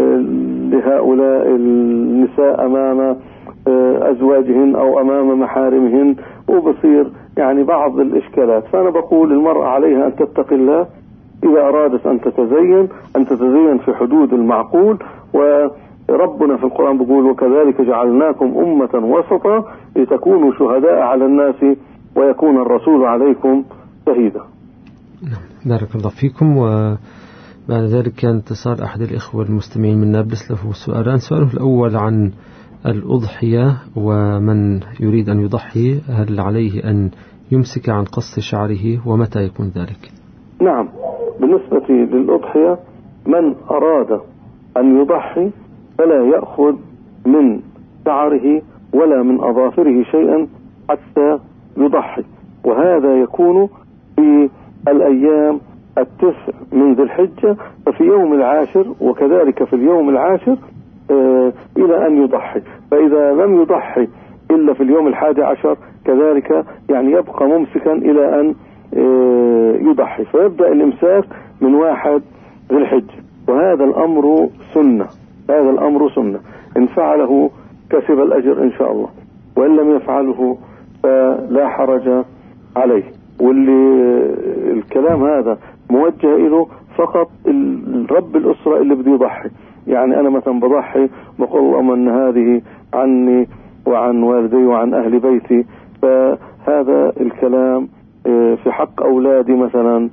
لهؤلاء النساء أمام أزواجهن أو أمام محارمهن، وبصير يعني بعض الإشكالات. فأنا بقول المرأة عليها أن تتقي الله إذا أرادت أن تتزين، أن تتزين في حدود المعقول. وربنا في القرآن بيقول: وكذلك جعلناكم أمة وسطا لتكونوا شهداء على الناس ويكون الرسول عليكم شهيدا. بارك الله فيكم. وبعد ذلك كان اتصال أحد الإخوة المستمعين من نابلس له سؤالان. سؤاله الأول عن الأضحية، ومن يريد أن يضحي هل عليه أن يمسك عن قص شعره، ومتى يكون ذلك؟ نعم، بالنسبة للأضحية من أراد أن يضحي فلا يأخذ من شعره ولا من أظافره شيئا حتى يضحي، وهذا يكون في الأيام التسع من ذي الحجة، ففي يوم العاشر وكذلك في اليوم العاشر آه إلى أن يضحي. فإذا لم يضحي إلا في اليوم الحادي عشر كذلك يعني يبقى ممسكا إلى أن آه يضحي، فيبدأ الإمساك من واحد ذي الحجة. وهذا الأمر سنة، هذا الأمر سنة، إن فعله كسب الأجر إن شاء الله، وإن لم يفعله فلا حرج عليه. واللي الكلام هذا موجه إله فقط الرب الأسرة اللي بده يضحي. يعني أنا مثلا بضحي بقول اللهم أن هذه عني وعن والدي وعن أهل بيتي، فهذا الكلام في حق أولادي مثلا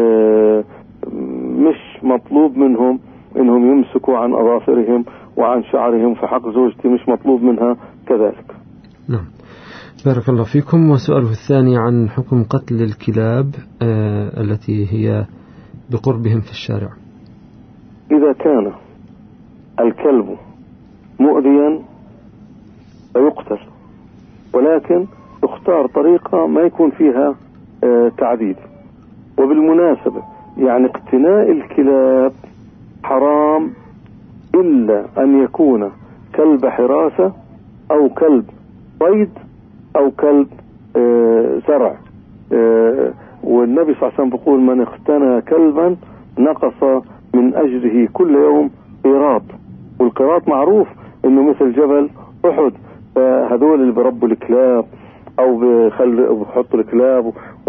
مش مطلوب منهم إنهم يمسكوا عن أظافرهم وعن شعرهم، في حق زوجتي مش مطلوب منها كذلك. نعم، بارك الله فيكم. وسؤاله الثاني عن حكم قتل الكلاب آه التي هي بقربهم في الشارع. إذا كان الكلب مؤذيا فيقتل، ولكن تختار طريقة ما يكون فيها آه تعذيب. وبالمناسبة يعني اقتناء الكلاب حرام إلا أن يكون كلب حراسة أو كلب صيد أو كلب آه زرع. آه والنبي صلى الله عليه وسلم بيقول: من اقتنى كلبا نقص من أجره كل يوم قيراط. والقيراط معروف إنه مثل جبل أحد. فهذول اللي بربوا الكلاب أو بيحطوا الكلاب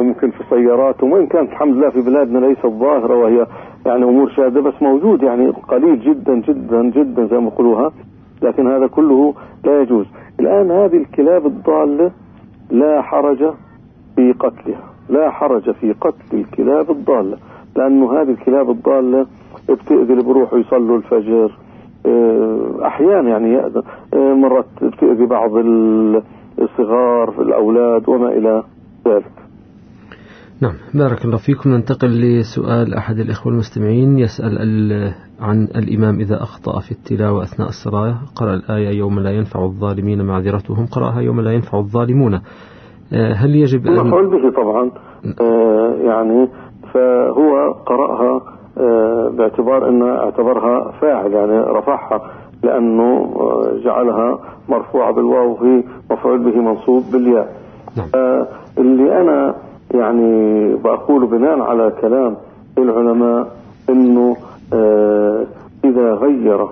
وممكن في سياراتهم، وإن كانت الحمد لله في بلادنا ليست ظاهرة وهي يعني أمور شاذة، بس موجود يعني قليل جدا جدا جدا زي ما يقولوها، لكن هذا كله لا يجوز. الآن هذه الكلاب الضالة لا حرج في قتلها، لا حرج في قتل الكلاب الضالة، لأنه هذه الكلاب الضالة بتأذي اللي بروحوا يصلوا الفجر، أحيانا يعني مرات بتأذي بعض الصغار الأولاد وما إلى ذلك. نعم، بارك الله فيكم. ننتقل لسؤال أحد الإخوة المستمعين، يسأل عن الإمام إذا أخطأ في التلاوة أثناء الصلاة، قرأ الآية يوم لا ينفع الظالمين معذرتهم، قرأها يوم لا ينفع الظالمون، هل يجب أن مفعول به طبعا آه يعني فهو قرأها آه باعتبار أنه اعتبرها فاعل، يعني رفعها لأنه آه جعلها مرفوعة بالواو وهي مفعول به منصوب بالياء. نعم. آه اللي أنا يعني بقول بناء على كلام العلماء أنه آه إذا غير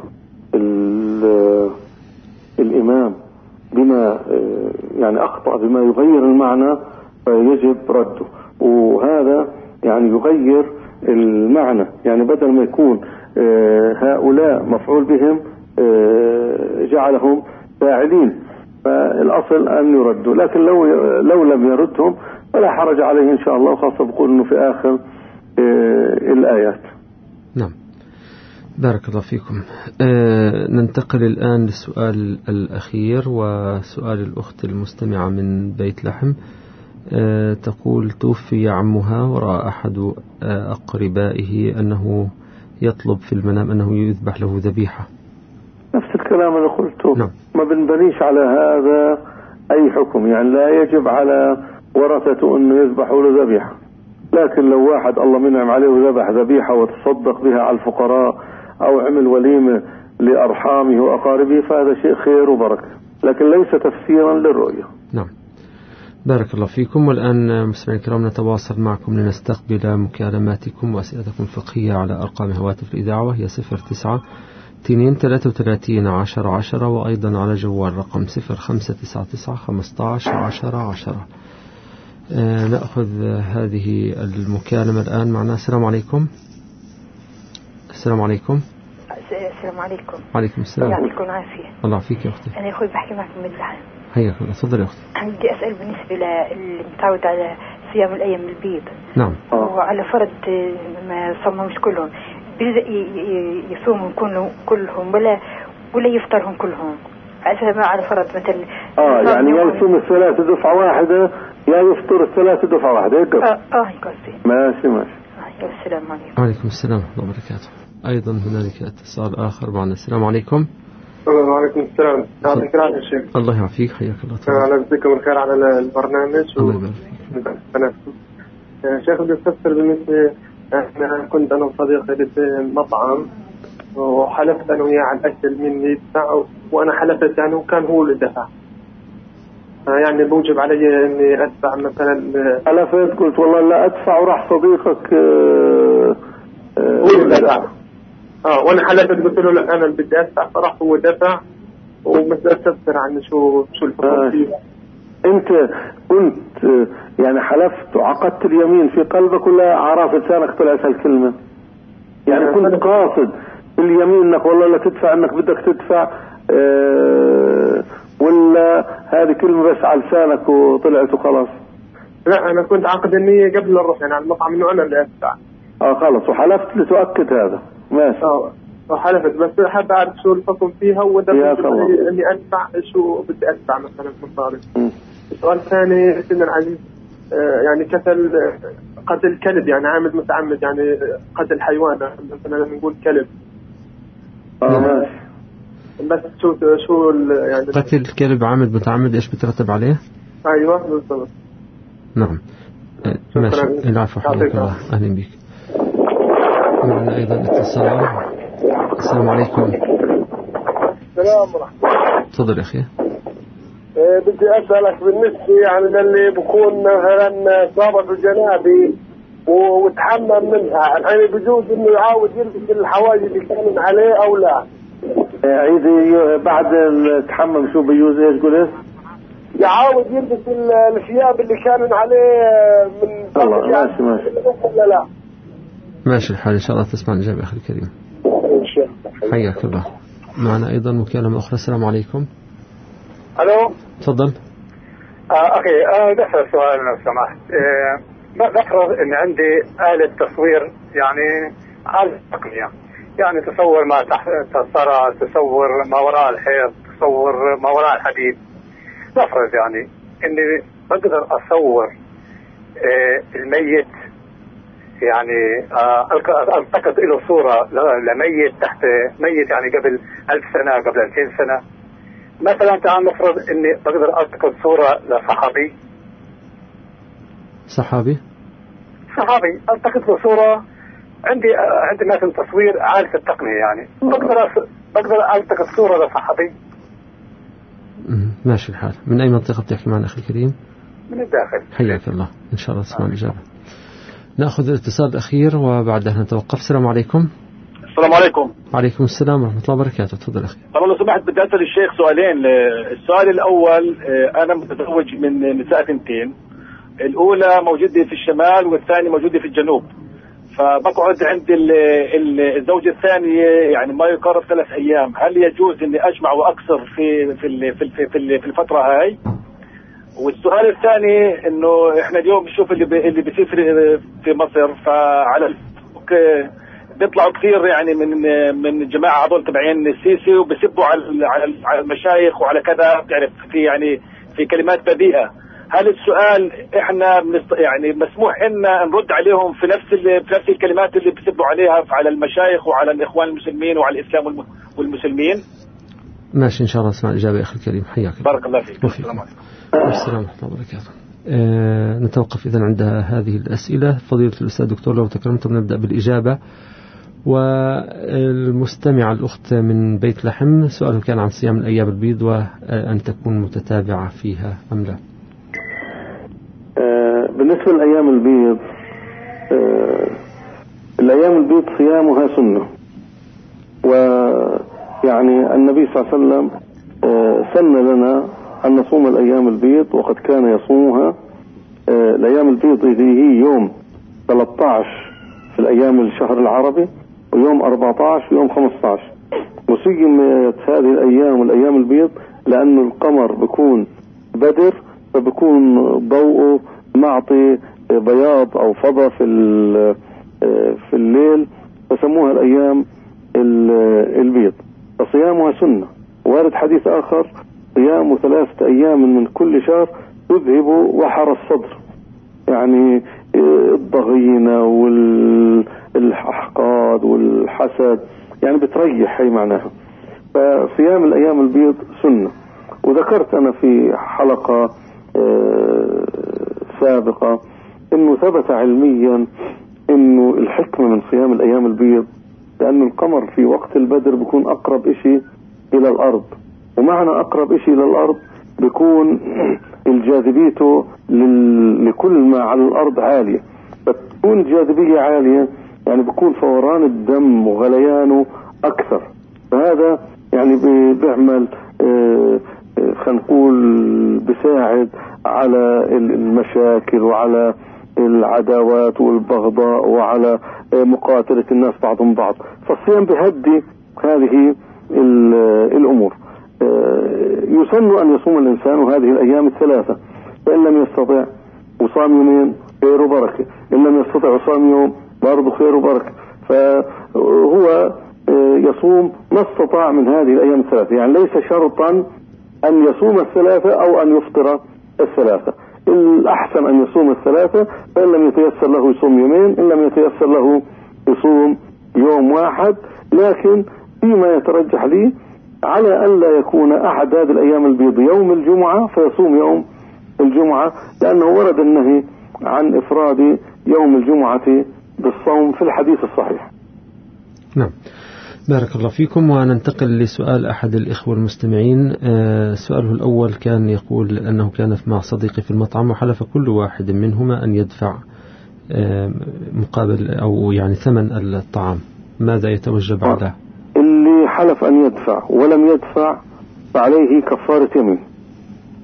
الإمام بما يعني أخطأ بما يغير المعنى فيجب رده، وهذا يعني يغير المعنى، يعني بدل ما يكون هؤلاء مفعول بهم جعلهم فاعلين، فالأصل أن يردوا، لكن لو لو لم يردهم فلا حرج عليه إن شاء الله، وخاصة بقول إنه في آخر الآيات. نعم، بارك الله فيكم. آه ننتقل الآن للسؤال الأخير، وسؤال الأخت المستمعة من بيت لحم. آه تقول توفي عمها ورأى أحد آه أقربائه أنه يطلب في المنام أنه يذبح له ذبيحة. نفس الكلام اللي قلته. نعم. ما بنبنيش على هذا أي حكم، يعني لا يجب على ورثته أنه يذبحوا له ذبيحة، لكن لو واحد الله منعم عليه وذبح ذبيحة وتصدق بها على الفقراء أو عمل وليمة لأرحامه وأقاربه فهذا شيء خير وبركة، لكن ليس تفسيرا للرؤية. نعم، بارك الله فيكم. والآن مستمعينا الكرام نتواصل معكم لنستقبل مكالماتكم وأسئلتكم الفقهية على أرقام هواتف الإذاعة، وهي صفر تسعة اثنين ثلاثة وثلاثين عشرة عشرة، وأيضا على جوال رقم صفر خمسة تسعة تسعة خمسة عشر عشرة عشرة. آه نأخذ هذه المكالمة الآن معنا. السلام عليكم. السلام عليكم. السلام عليكم. وعليكم السلام. يعطيكم العافية. الله يعافيك يا أختي. أنا أخوي بحكي معك من اللحم. حياك الله، تفضلي يا أختي. بدي أسأل بالنسبة للي متعود على صيام الأيام البيض. نعم. وعلى فرض ما صممش كلهم، بيلزق يصومهم كلهم كلهم ولا ولا يفطرهم كلهم؟ ما على فرض مثلا. اه يعني يا يصوم الثلاثة دفعة واحدة يا يفطر الثلاثة دفعة واحدة، هيك اه اه قصدي. ماشي ماشي. آه السلام عليكم. وعليكم السلام ورحمة الله وبركاته. أيضا هنالك اتصال آخر معنا. السلام عليكم. وعليكم السلام. يعطيك العافية شيخ. الله يعافيك، حياك الله. أهلا بكم الخير على البرنامج. الله يبارك فيك. شيخ بدي أستفسر بالنسبة، أنا كنت أنا وصديقي في مطعم وحلفت أنا وياه على الأكل مين يدفع، وأنا حلفت يعني وكان هو اللي دفع، يعني بوجب علي إني أدفع مثلا. حلفت قلت والله لا أدفع وراح صديقك هو اللي دفع. اه وانا حلفت قلت له لا انا اللي بدي ادفع، فراح هو دفع، وبس استفسر عن شو شو الحكم فيه. انت كنت يعني حلفت وعقدت اليمين في قلبك ولا عرف لسانك طلعت هالكلمه؟ يعني كنت قاصد اليمين انك والله لا تدفع انك بدك تدفع، اه ولا هذه كلمه بس على لسانك وطلعت وخلاص؟ لا انا كنت عاقد النيه قبل الروح يعني على المطعم انه انا اللي ادفع. اه خلص، وحلفت لتؤكد هذا. ماشي. اه وحلفت بس حابب اعرف شو الحكم فيها، وده اني ادفع شو بدي ادفع مثلا مصاري. السؤال الثاني سيدنا العزيز، آه يعني قتل قتل كلب يعني عامد متعمد، يعني قتل حيوان مثلا نقول كلب. اه ماشي. بس شو شو يعني قتل كلب عامد متعمد ايش بترتب عليه؟ ايوه بالضبط. نعم ماشي. العفو، حياك الله، اهلا بك. معنا ايضا اتصال. السلام عليكم. السلام ورحمة الله. تفضل يا اخي. إيه بدي اسالك بالنسبه يعني للي بكون مثلا صابته جنابي وتحمم منها، الحين بجوز انه يعاود يلبس الحواجز اللي كانت عليه او لا؟ عيد بعد التحمم شو بيجوز ايش قلت؟ يعاود يلبس الثياب اللي كان عليه من الله ماشي ماشي ولا لا؟ ماشي الحال، إن شاء الله تسمع الإجابة أخي الكريم. إن شاء الله. حياك الله. معنا أيضا مكالمة أخرى. السلام عليكم. ألو. تفضل. آه أخي أنا بسأل سؤال لو سمحت. آه بفرض إن عندي آلة تصوير، يعني آلة تقنية، يعني تصور ما تحت الثرى، تصور ما وراء الحيط، تصور ما وراء الحديد. بفرض يعني إني بقدر أصور آه الميت، يعني آه ألتقط له صورة لميت تحت ميت يعني قبل ألف سنة، قبل ألفين سنة مثلا. تعال نفرض إني بقدر ألتقط صورة لصحابي صحابي صحابي ألتقط له صورة. عندي عندي مثلا تصوير عالية التقنية، يعني بقدر بقدر ألتقط صورة لصحابي. ماشي الحال. من أي منطقة بتحكي معنا أخي الكريم؟ من الداخل. حياك الله، إن شاء الله تسمع الإجابة. نأخذ الاتصال الأخير وبعدها نتوقف. السلام عليكم. السلام عليكم. وعليكم السلام ورحمة الله وبركاته. تفضل أخي. طبعا لو سمحت بدي أسأل الشيخ سؤالين. السؤال الأول، أنا متزوج من نساء ثنتين، الأولى موجودة في الشمال والثانية موجودة في الجنوب، فبقعد عند الزوجة الثانية يعني ما يقارب ثلاث أيام. هل يجوز إني أجمع وأكسر في في في في في الفترة هاي؟ والسؤال الثاني إنه إحنا اليوم بنشوف اللي بي اللي بيصير في مصر، فعلى الفيسبوك بيطلعوا كثير يعني من من الجماعة هذول تبعين السيسي وبيسبوا على على المشايخ وعلى كذا، بتعرف في يعني في كلمات بذيئة. هل السؤال إحنا يعني مسموح إننا نرد عليهم في نفس في نفس الكلمات اللي بيسبوا عليها على المشايخ وعلى الإخوان المسلمين وعلى الإسلام والمسلمين؟ ماشي إن شاء الله اسمع الإجابة يا أخي الكريم. حياك. بارك الله فيك. السلام عليكم. السلام ورحمة الله وبركاته. آه نتوقف إذن عند هذه الأسئلة. فضيلة الأستاذ دكتور لو تكرمتم نبدأ بالإجابة. والمستمع الأخت من بيت لحم سؤال كان عن صيام الأيام البيض وأن تكون متتابعة فيها أم لا؟ آه بالنسبة للأيام البيض، آه الأيام البيض صيامها سنة، ويعني النبي صلى الله عليه وسلم آه سن لنا أن نصوم الأيام البيض، وقد كان يصومها. آه الأيام البيض هي يوم ثلاثة عشر في الأيام الشهر العربي، ويوم أربعة عشر ويوم خمسة عشر. وسميت هذه الأيام الأيام البيض لأن القمر بيكون بدر، فبيكون ضوءه معطي بياض أو فضة في في الليل، فسموها الأيام البيض. فصيامها سنة. وارد حديث آخر: صيام ثلاثة أيام من كل شهر تذهب وحر الصدر، يعني الضغينة والأحقاد والحسد، يعني بتريح، هي معناها. فصيام الأيام البيض سنة. وذكرت أنا في حلقة سابقة إنه ثبت علميا إنه الحكمة من صيام الأيام البيض لأن القمر في وقت البدر بيكون أقرب إشي إلى الأرض، ومعنى أقرب إشي إلى الأرض بيكون الجاذبيته لكل ما على الأرض عالية، فتكون الجاذبية عالية يعني بيكون فوران الدم وغليانه أكثر. فهذا يعني بيعمل آه خلينا نقول بيساعد على المشاكل وعلى العداوات والبغضاء وعلى مقاتلة الناس بعضهم بعض. فالصيام بيهدي هذه الأمور. يسن أن يصوم الإنسان هذه الأيام الثلاثة، فإن لم يستطع وصام يومين خير وبركة، إن لم يستطع وصام يوم برضه خير وبركة. فهو يصوم ما استطاع من هذه الأيام الثلاثة، يعني ليس شرطا أن يصوم الثلاثة أو أن يفطر الثلاثة. الأحسن أن يصوم الثلاثة، فإن لم يتيسر له يصوم يومين، إن لم يتيسر له يصوم يوم واحد. لكن فيما يترجح لي على أن لا يكون أحد هذه الأيام البيض يوم الجمعة فيصوم يوم الجمعة، لأنه ورد النهي عن إفراد يوم الجمعة بالصوم في الحديث الصحيح. نعم، بارك الله فيكم. وننتقل لسؤال أحد الإخوة المستمعين. آه سؤاله الأول كان يقول أنه كان مع صديقي في المطعم وحلف كل واحد منهما أن يدفع آه مقابل أو يعني ثمن الطعام، ماذا يتوجب عليه؟ اللي حلف أن يدفع ولم يدفع فعليه كفارة يمين، و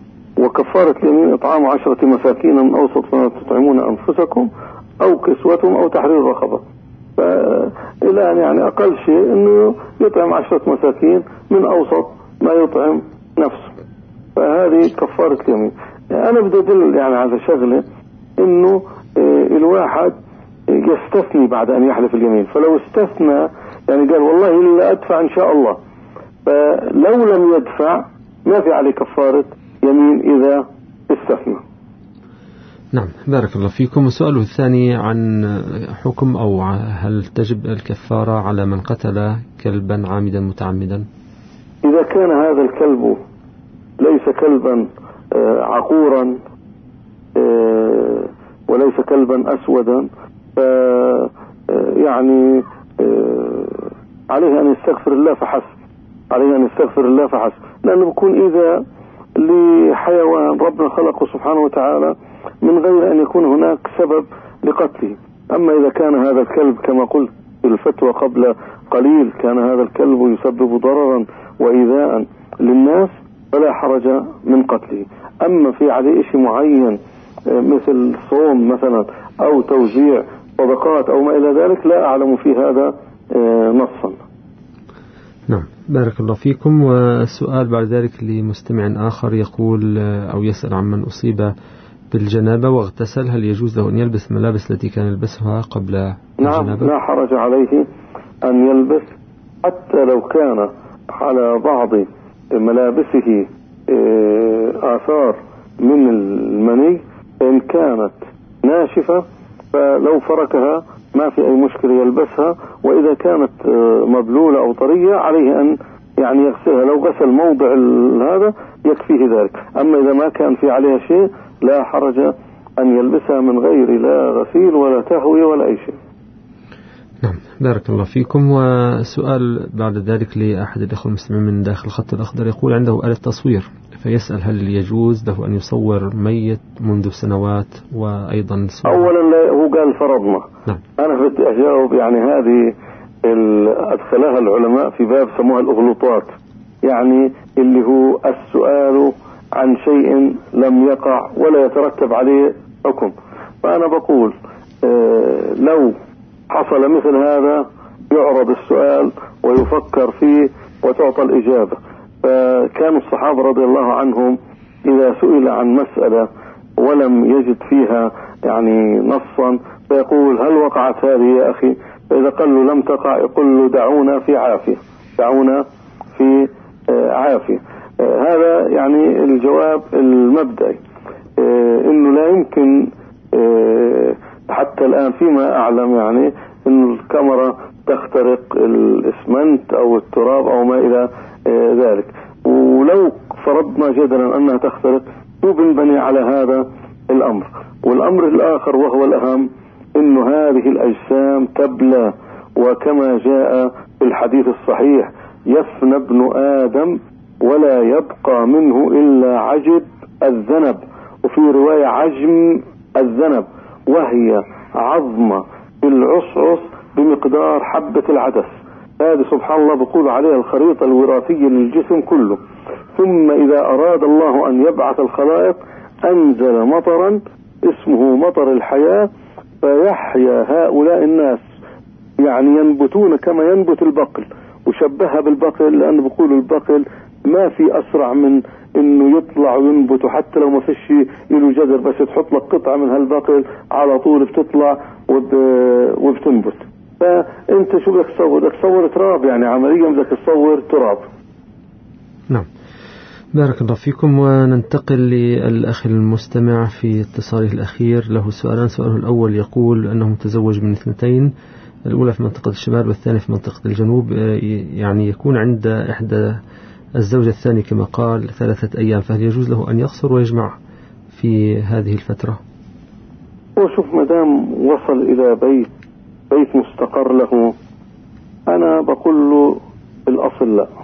وكفارة اليمين إطعام عشرة مساكين من أوسط ما تطعمون أنفسكم أو كسوتهم أو تحرير رقبة. فإلى أن يعني أقل شيء أنه يطعم عشرة مساكين من أوسط ما يطعم نفسه، فهذه كفارة اليمين. أنا بدي أدل يعني على شغلة أنه الواحد يستثني بعد أن يحلف اليمين، فلو استثنى يعني قال والله لا أدفع إن شاء الله، فلو لم يدفع ما في عليه كفارة يمين إذا استثنى. نعم، بارك الله فيكم. وسؤاله الثاني عن حكم أو هل تجب الكفارة على من قتل كلبا عامدا متعمدا؟ إذا كان هذا الكلب ليس كلبا عقورا وليس كلبا أسودا، ف يعني عليه أن يستغفر الله فحسب، عليه أن يستغفر الله فحسب، لأنه بيكون إذا لحيوان ربنا خلقه سبحانه وتعالى من غير أن يكون هناك سبب لقتله. أما إذا كان هذا الكلب كما قلت في الفتوى قبل قليل كان هذا الكلب يسبب ضررا وإيذاء للناس فلا حرج من قتله. أما في عليه شيء معين مثل صوم مثلا أو توزيع صدقات أو ما إلى ذلك لا أعلم في هذا نصا. نعم، بارك الله فيكم. وسؤال بعد ذلك لمستمع آخر يقول أو يسأل عن من أصيب بالجنابة واغتسل، هل يجوز له أن يلبس الملابس التي كان يلبسها قبل نعم الجنابة؟ لا حرج عليه أن يلبس حتى لو كان على بعض ملابسه آثار من المني، إن كانت ناشفة فلو فركها ما في أي مشكلة يلبسها، وإذا كانت مبلولة أو طرية عليه أن يعني يغسلها، لو غسل موضع هذا يكفيه ذلك. أما إذا ما كان في عليها شيء لا حرج أن يلبسها من غير لا غسيل ولا تهوية ولا أي شيء. نعم، بارك الله فيكم. وسؤال بعد ذلك لأحد الأخوة المسلمين من داخل الخط الأخضر يقول عنده آلة تصوير، فيسأل هل يجوز له أن يصور ميت منذ سنوات وأيضا صور؟ أولا هو قال فرضنا. نعم. أنا بدي أجاوب يعني هذه أدخلها العلماء في باب سموها الأغلوطات، يعني اللي هو السؤال عن شيء لم يقع ولا يترتب عليه حكم. فأنا بقول اه لو حصل مثل هذا يعرض السؤال ويفكر فيه وتعطى الإجابة. فكانوا الصحابة رضي الله عنهم إذا سئل عن مسألة ولم يجد فيها يعني نصا فيقول هل وقعت هذه يا أخي؟ فإذا قال له لم تقع يقول له دعونا في عافية، دعونا في اه عافية. اه هذا يعني الجواب المبدئي. اه إنه لا يمكن اه حتى الآن فيما أعلم يعني إن الكاميرا تخترق الإسمنت أو التراب أو ما إلى اه ذلك، ولو فرضنا جدلا أنها تخترق شو بنبني على هذا الأمر. والأمر الآخر وهو الأهم إنه هذه الأجسام تبلى، وكما جاء في الحديث الصحيح يفنى ابن آدم ولا يبقى منه إلا عجب الذنب، وفي رواية عجم الذنب، وهي عظمة العصعص بمقدار حبة العدس. هذه سبحان الله بقول عليها الخريطة الوراثية للجسم كله. ثم إذا أراد الله أن يبعث الخلائق أنزل مطرا اسمه مطر الحياة فيحيا هؤلاء الناس، يعني ينبتون كما ينبت البقل، وشبهها بالبقل لأنه بقولوا البقل ما في أسرع من إنه يطلع وينبت، حتى لو ما فيش له جذر بس تحط لك قطعة من هالبقل على طول بتطلع وبتنبت. فأنت شو بدك تصور؟ بدك تصور تراب، يعني عمليا بدك تصور تراب. نعم، بارك الله فيكم. وننتقل للأخ المستمع في اتصاله الأخير، له سؤالان. سؤاله الأول يقول أنه متزوج من اثنتين، الأولى في منطقة الشمال والثانية في منطقة الجنوب، يعني يكون عند إحدى الزوجة الثانية كما قال ثلاثة أيام، فهل يجوز له أن يقصر ويجمع في هذه الفترة؟ وشوف مدام وصل إلى بيت بيت مستقر له، أنا بقول له الأصل لا،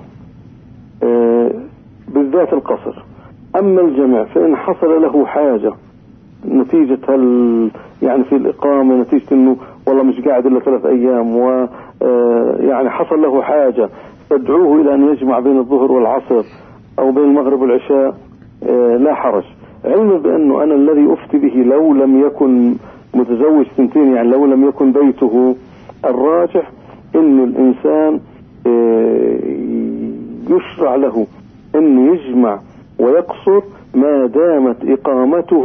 آه بالذات القصر. أما الجمع فإن حصل له حاجة نتيجة هل يعني في الإقامة، نتيجة إنه والله مش قاعد إلا ثلاث أيام و آه يعني حصل له حاجة تدعوه إلى أن يجمع بين الظهر والعصر أو بين المغرب والعشاء، آه لا حرج. علما بأنه أنا الذي أفتي به لو لم يكن متزوج سنتين، يعني لو لم يكن بيته، الراجح إنه الإنسان يشرع له أن يجمع ويقصر ما دامت إقامته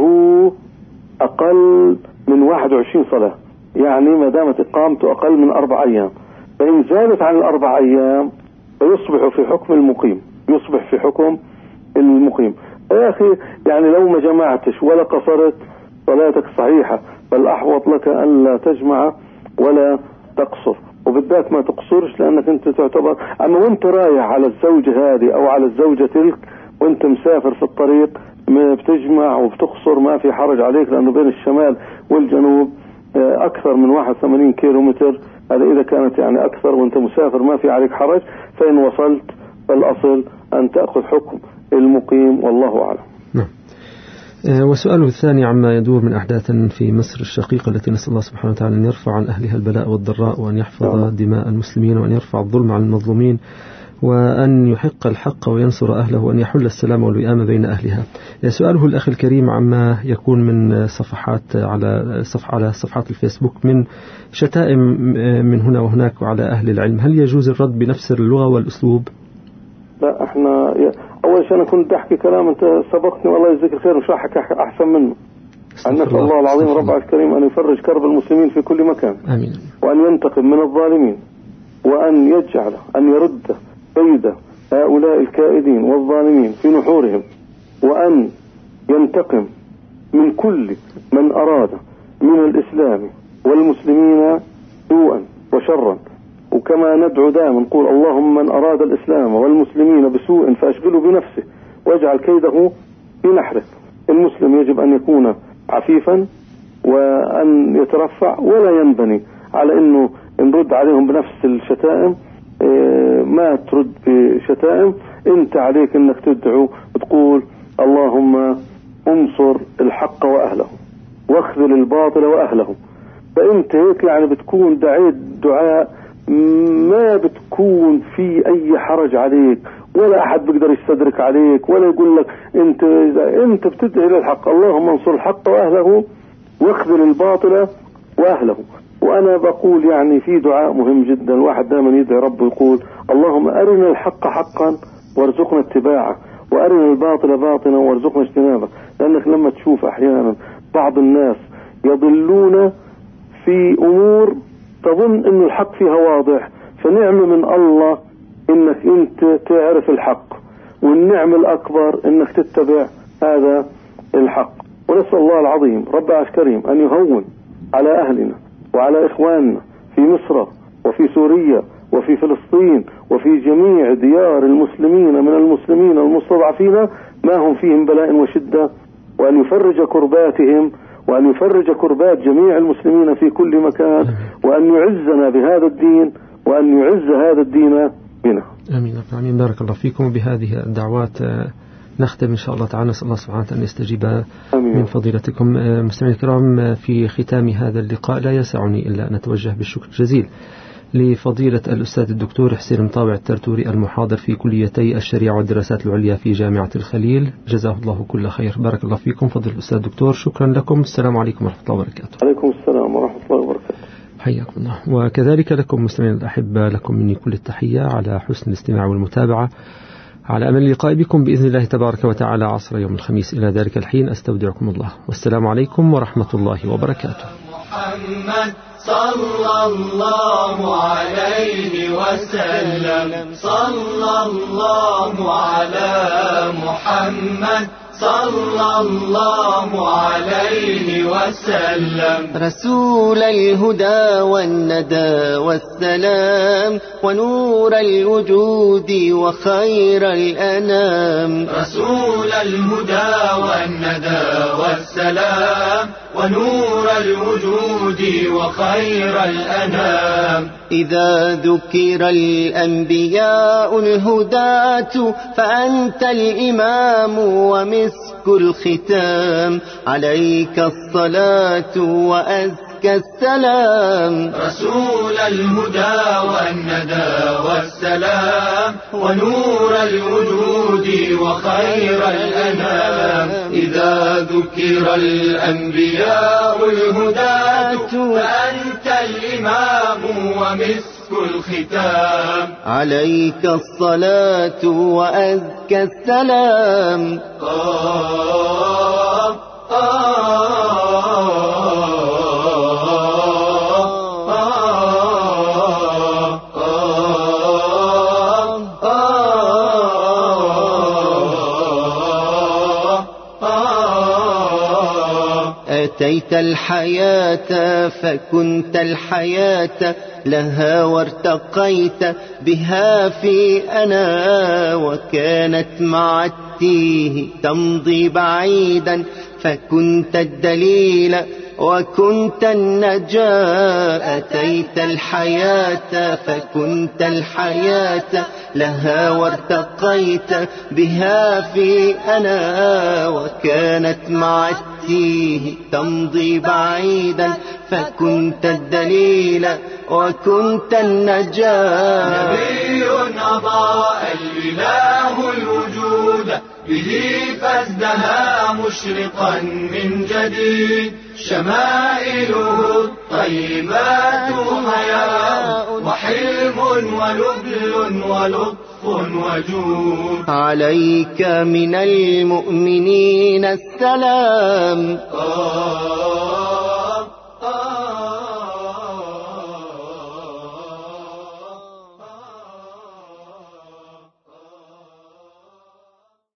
أقل من واحد وعشرين صلاة، يعني ما دامت إقامته أقل من أربع أيام. فإن زادت عن الأربع أيام فيصبح في حكم المقيم، يصبح في حكم المقيم. يا أخي يعني لو ما جمعتش ولا قصرت صلاتك صحيحة، فالأحوط لك أن لا تجمع ولا تقصر، وبالذات ما تقصرش لأنك أنت تعتبر. أما وانت رايح على الزوجة هذه أو على الزوجة تلك وانت مسافر في الطريق ما بتجمع وبتقصر ما في حرج عليك، لأنه بين الشمال والجنوب أكثر من واحد وثمانين كيلو متر، هذا إذا كانت يعني أكثر وانت مسافر ما في عليك حرج. فإن وصلت فالأصل أن تأخذ حكم المقيم، والله أعلم. نعم. وسؤاله الثاني عما يدور من أحداث في مصر الشقيقة التي نسأل الله سبحانه وتعالى أن يرفع عن أهلها البلاء والضراء، وأن يحفظ دماء المسلمين، وأن يرفع الظلم عن المظلومين، وأن يحق الحق وينصر أهله، وأن يحل السلام والوئام بين أهلها. سؤاله الأخ الكريم عما يكون من صفحات على صفحة على صفحات الفيسبوك من شتائم من هنا وهناك على أهل العلم، هل يجوز الرد بنفس اللغة والأسلوب؟ لا، احنا أول شيء أنا كنت أحكي كلام أنت سبقتني والله يجزيك الخير، مش راح أحكي أحسن منه. نسأل الله العظيم رب الكريم أن يفرج كرب المسلمين في كل مكان، آمين. وأن ينتقم من الظالمين، وأن يجعل أن يرد كيد هؤلاء الكائدين والظالمين في نحورهم، وأن ينتقم من كل من أراد من الإسلام والمسلمين سوءا وشرا. وكما ندعو دائما نقول اللهم من أراد الإسلام والمسلمين بسوء فأشغله بنفسه واجعل كيده في نحره. المسلم يجب أن يكون عفيفا وأن يترفع، ولا ينبني على أنه نرد عليهم بنفس الشتائم. ما ترد بشتائم، انت عليك انك تدعو وتقول اللهم انصر الحق واهله واخذل الباطل واهله. فانت هيك يعني بتكون دعيت دعاء ما بتكون في اي حرج عليك، ولا احد بيقدر يستدرك عليك ولا يقول لك انت اذا انت بتدعي للحق اللهم انصر الحق واهله واخذل الباطل واهله. وأنا بقول يعني في دعاء مهم جدا، الواحد دائما يدعي ربه يقول اللهم أرنا الحق حقا وارزقنا اتباعه، وأرنا الباطل باطلا وارزقنا اجتنابه. لأنك لما تشوف أحيانا بعض الناس يضلون في أمور تظن أن الحق فيها واضح، فنعمة من الله أنك أنت تعرف الحق، والنعمة الأكبر أنك تتبع هذا الحق. ونسأل الله العظيم رب الكريم أن يهون على أهلنا وعلى إخواننا في مصر وفي سوريا وفي فلسطين وفي جميع ديار المسلمين من المسلمين المستضعفين ما هم فيهم بلاء وشدة، وأن يفرج كرباتهم، وأن يفرج كربات جميع المسلمين في كل مكان، وأن يعزنا بهذا الدين، وأن يعز هذا الدين بنا. آمين. آمين. بارك الله فيكم. وبهذه الدعوات نختم إن شاء الله تعالى، نسأل الله سبحانه وتعالى أن يستجيب من فضيلتكم. مستمعينا الكرام، في ختام هذا اللقاء لا يسعني إلا أن أتوجه بالشكر الجزيل لفضيلة الأستاذ الدكتور حسين مطاوع الترتوري المحاضر في كليتي الشريعة والدراسات العليا في جامعة الخليل، جزاه الله كل خير. بارك الله فيكم فضيلة الأستاذ الدكتور، شكرا لكم. السلام عليكم ورحمة الله وبركاته. عليكم السلام ورحمة الله وبركاته. حياكم الله. وكذلك لكم مستمعين الأحبة، لكم مني كل التحية على حسن الاستماع والمتابعة، على أمل اللقاء بكم بإذن الله تبارك وتعالى عصر يوم الخميس. إلى ذلك الحين أستودعكم الله، والسلام عليكم ورحمة الله وبركاته. محمد صلى الله عليه وسلم، صلى الله على محمد صلى الله عليه وسلم. رسول الهدى والندى والسلام، ونور الوجود وخير الأنام. رسول الهدى والندى والسلام، ونور الوجود وخير الأنام. إذا ذكر الأنبياء الهداة فأنت الإمام ومسك الختام. عليك الصلاة وأزكى السلام. رسول الهدى والندى والسلام، ونور الوجود وخير الأنام. إذا ذكر الأنبياء الهداة فأنت الإمام ومسك الختام. عليك الصلاة وأزكى السلام. آه آه أتيت الحياة فكنت الحياة لها وارتقيت بها في أنا، وكانت مع التيه تمضي بعيدا فكنت الدليل وكنت النجاة. أتيت الحياة فكنت الحياة لها وارتقيت بها في أنا، وكانت مع التيه تمضي بعيدا فكنت الدليل وكنت النجاة. نبي أضاء الإله الوجود به فازدهى مشرقا من جديد، شمائله الطيبات حياة وحلم ولبل ولطف وجود. عليك من المؤمنين السلام. آه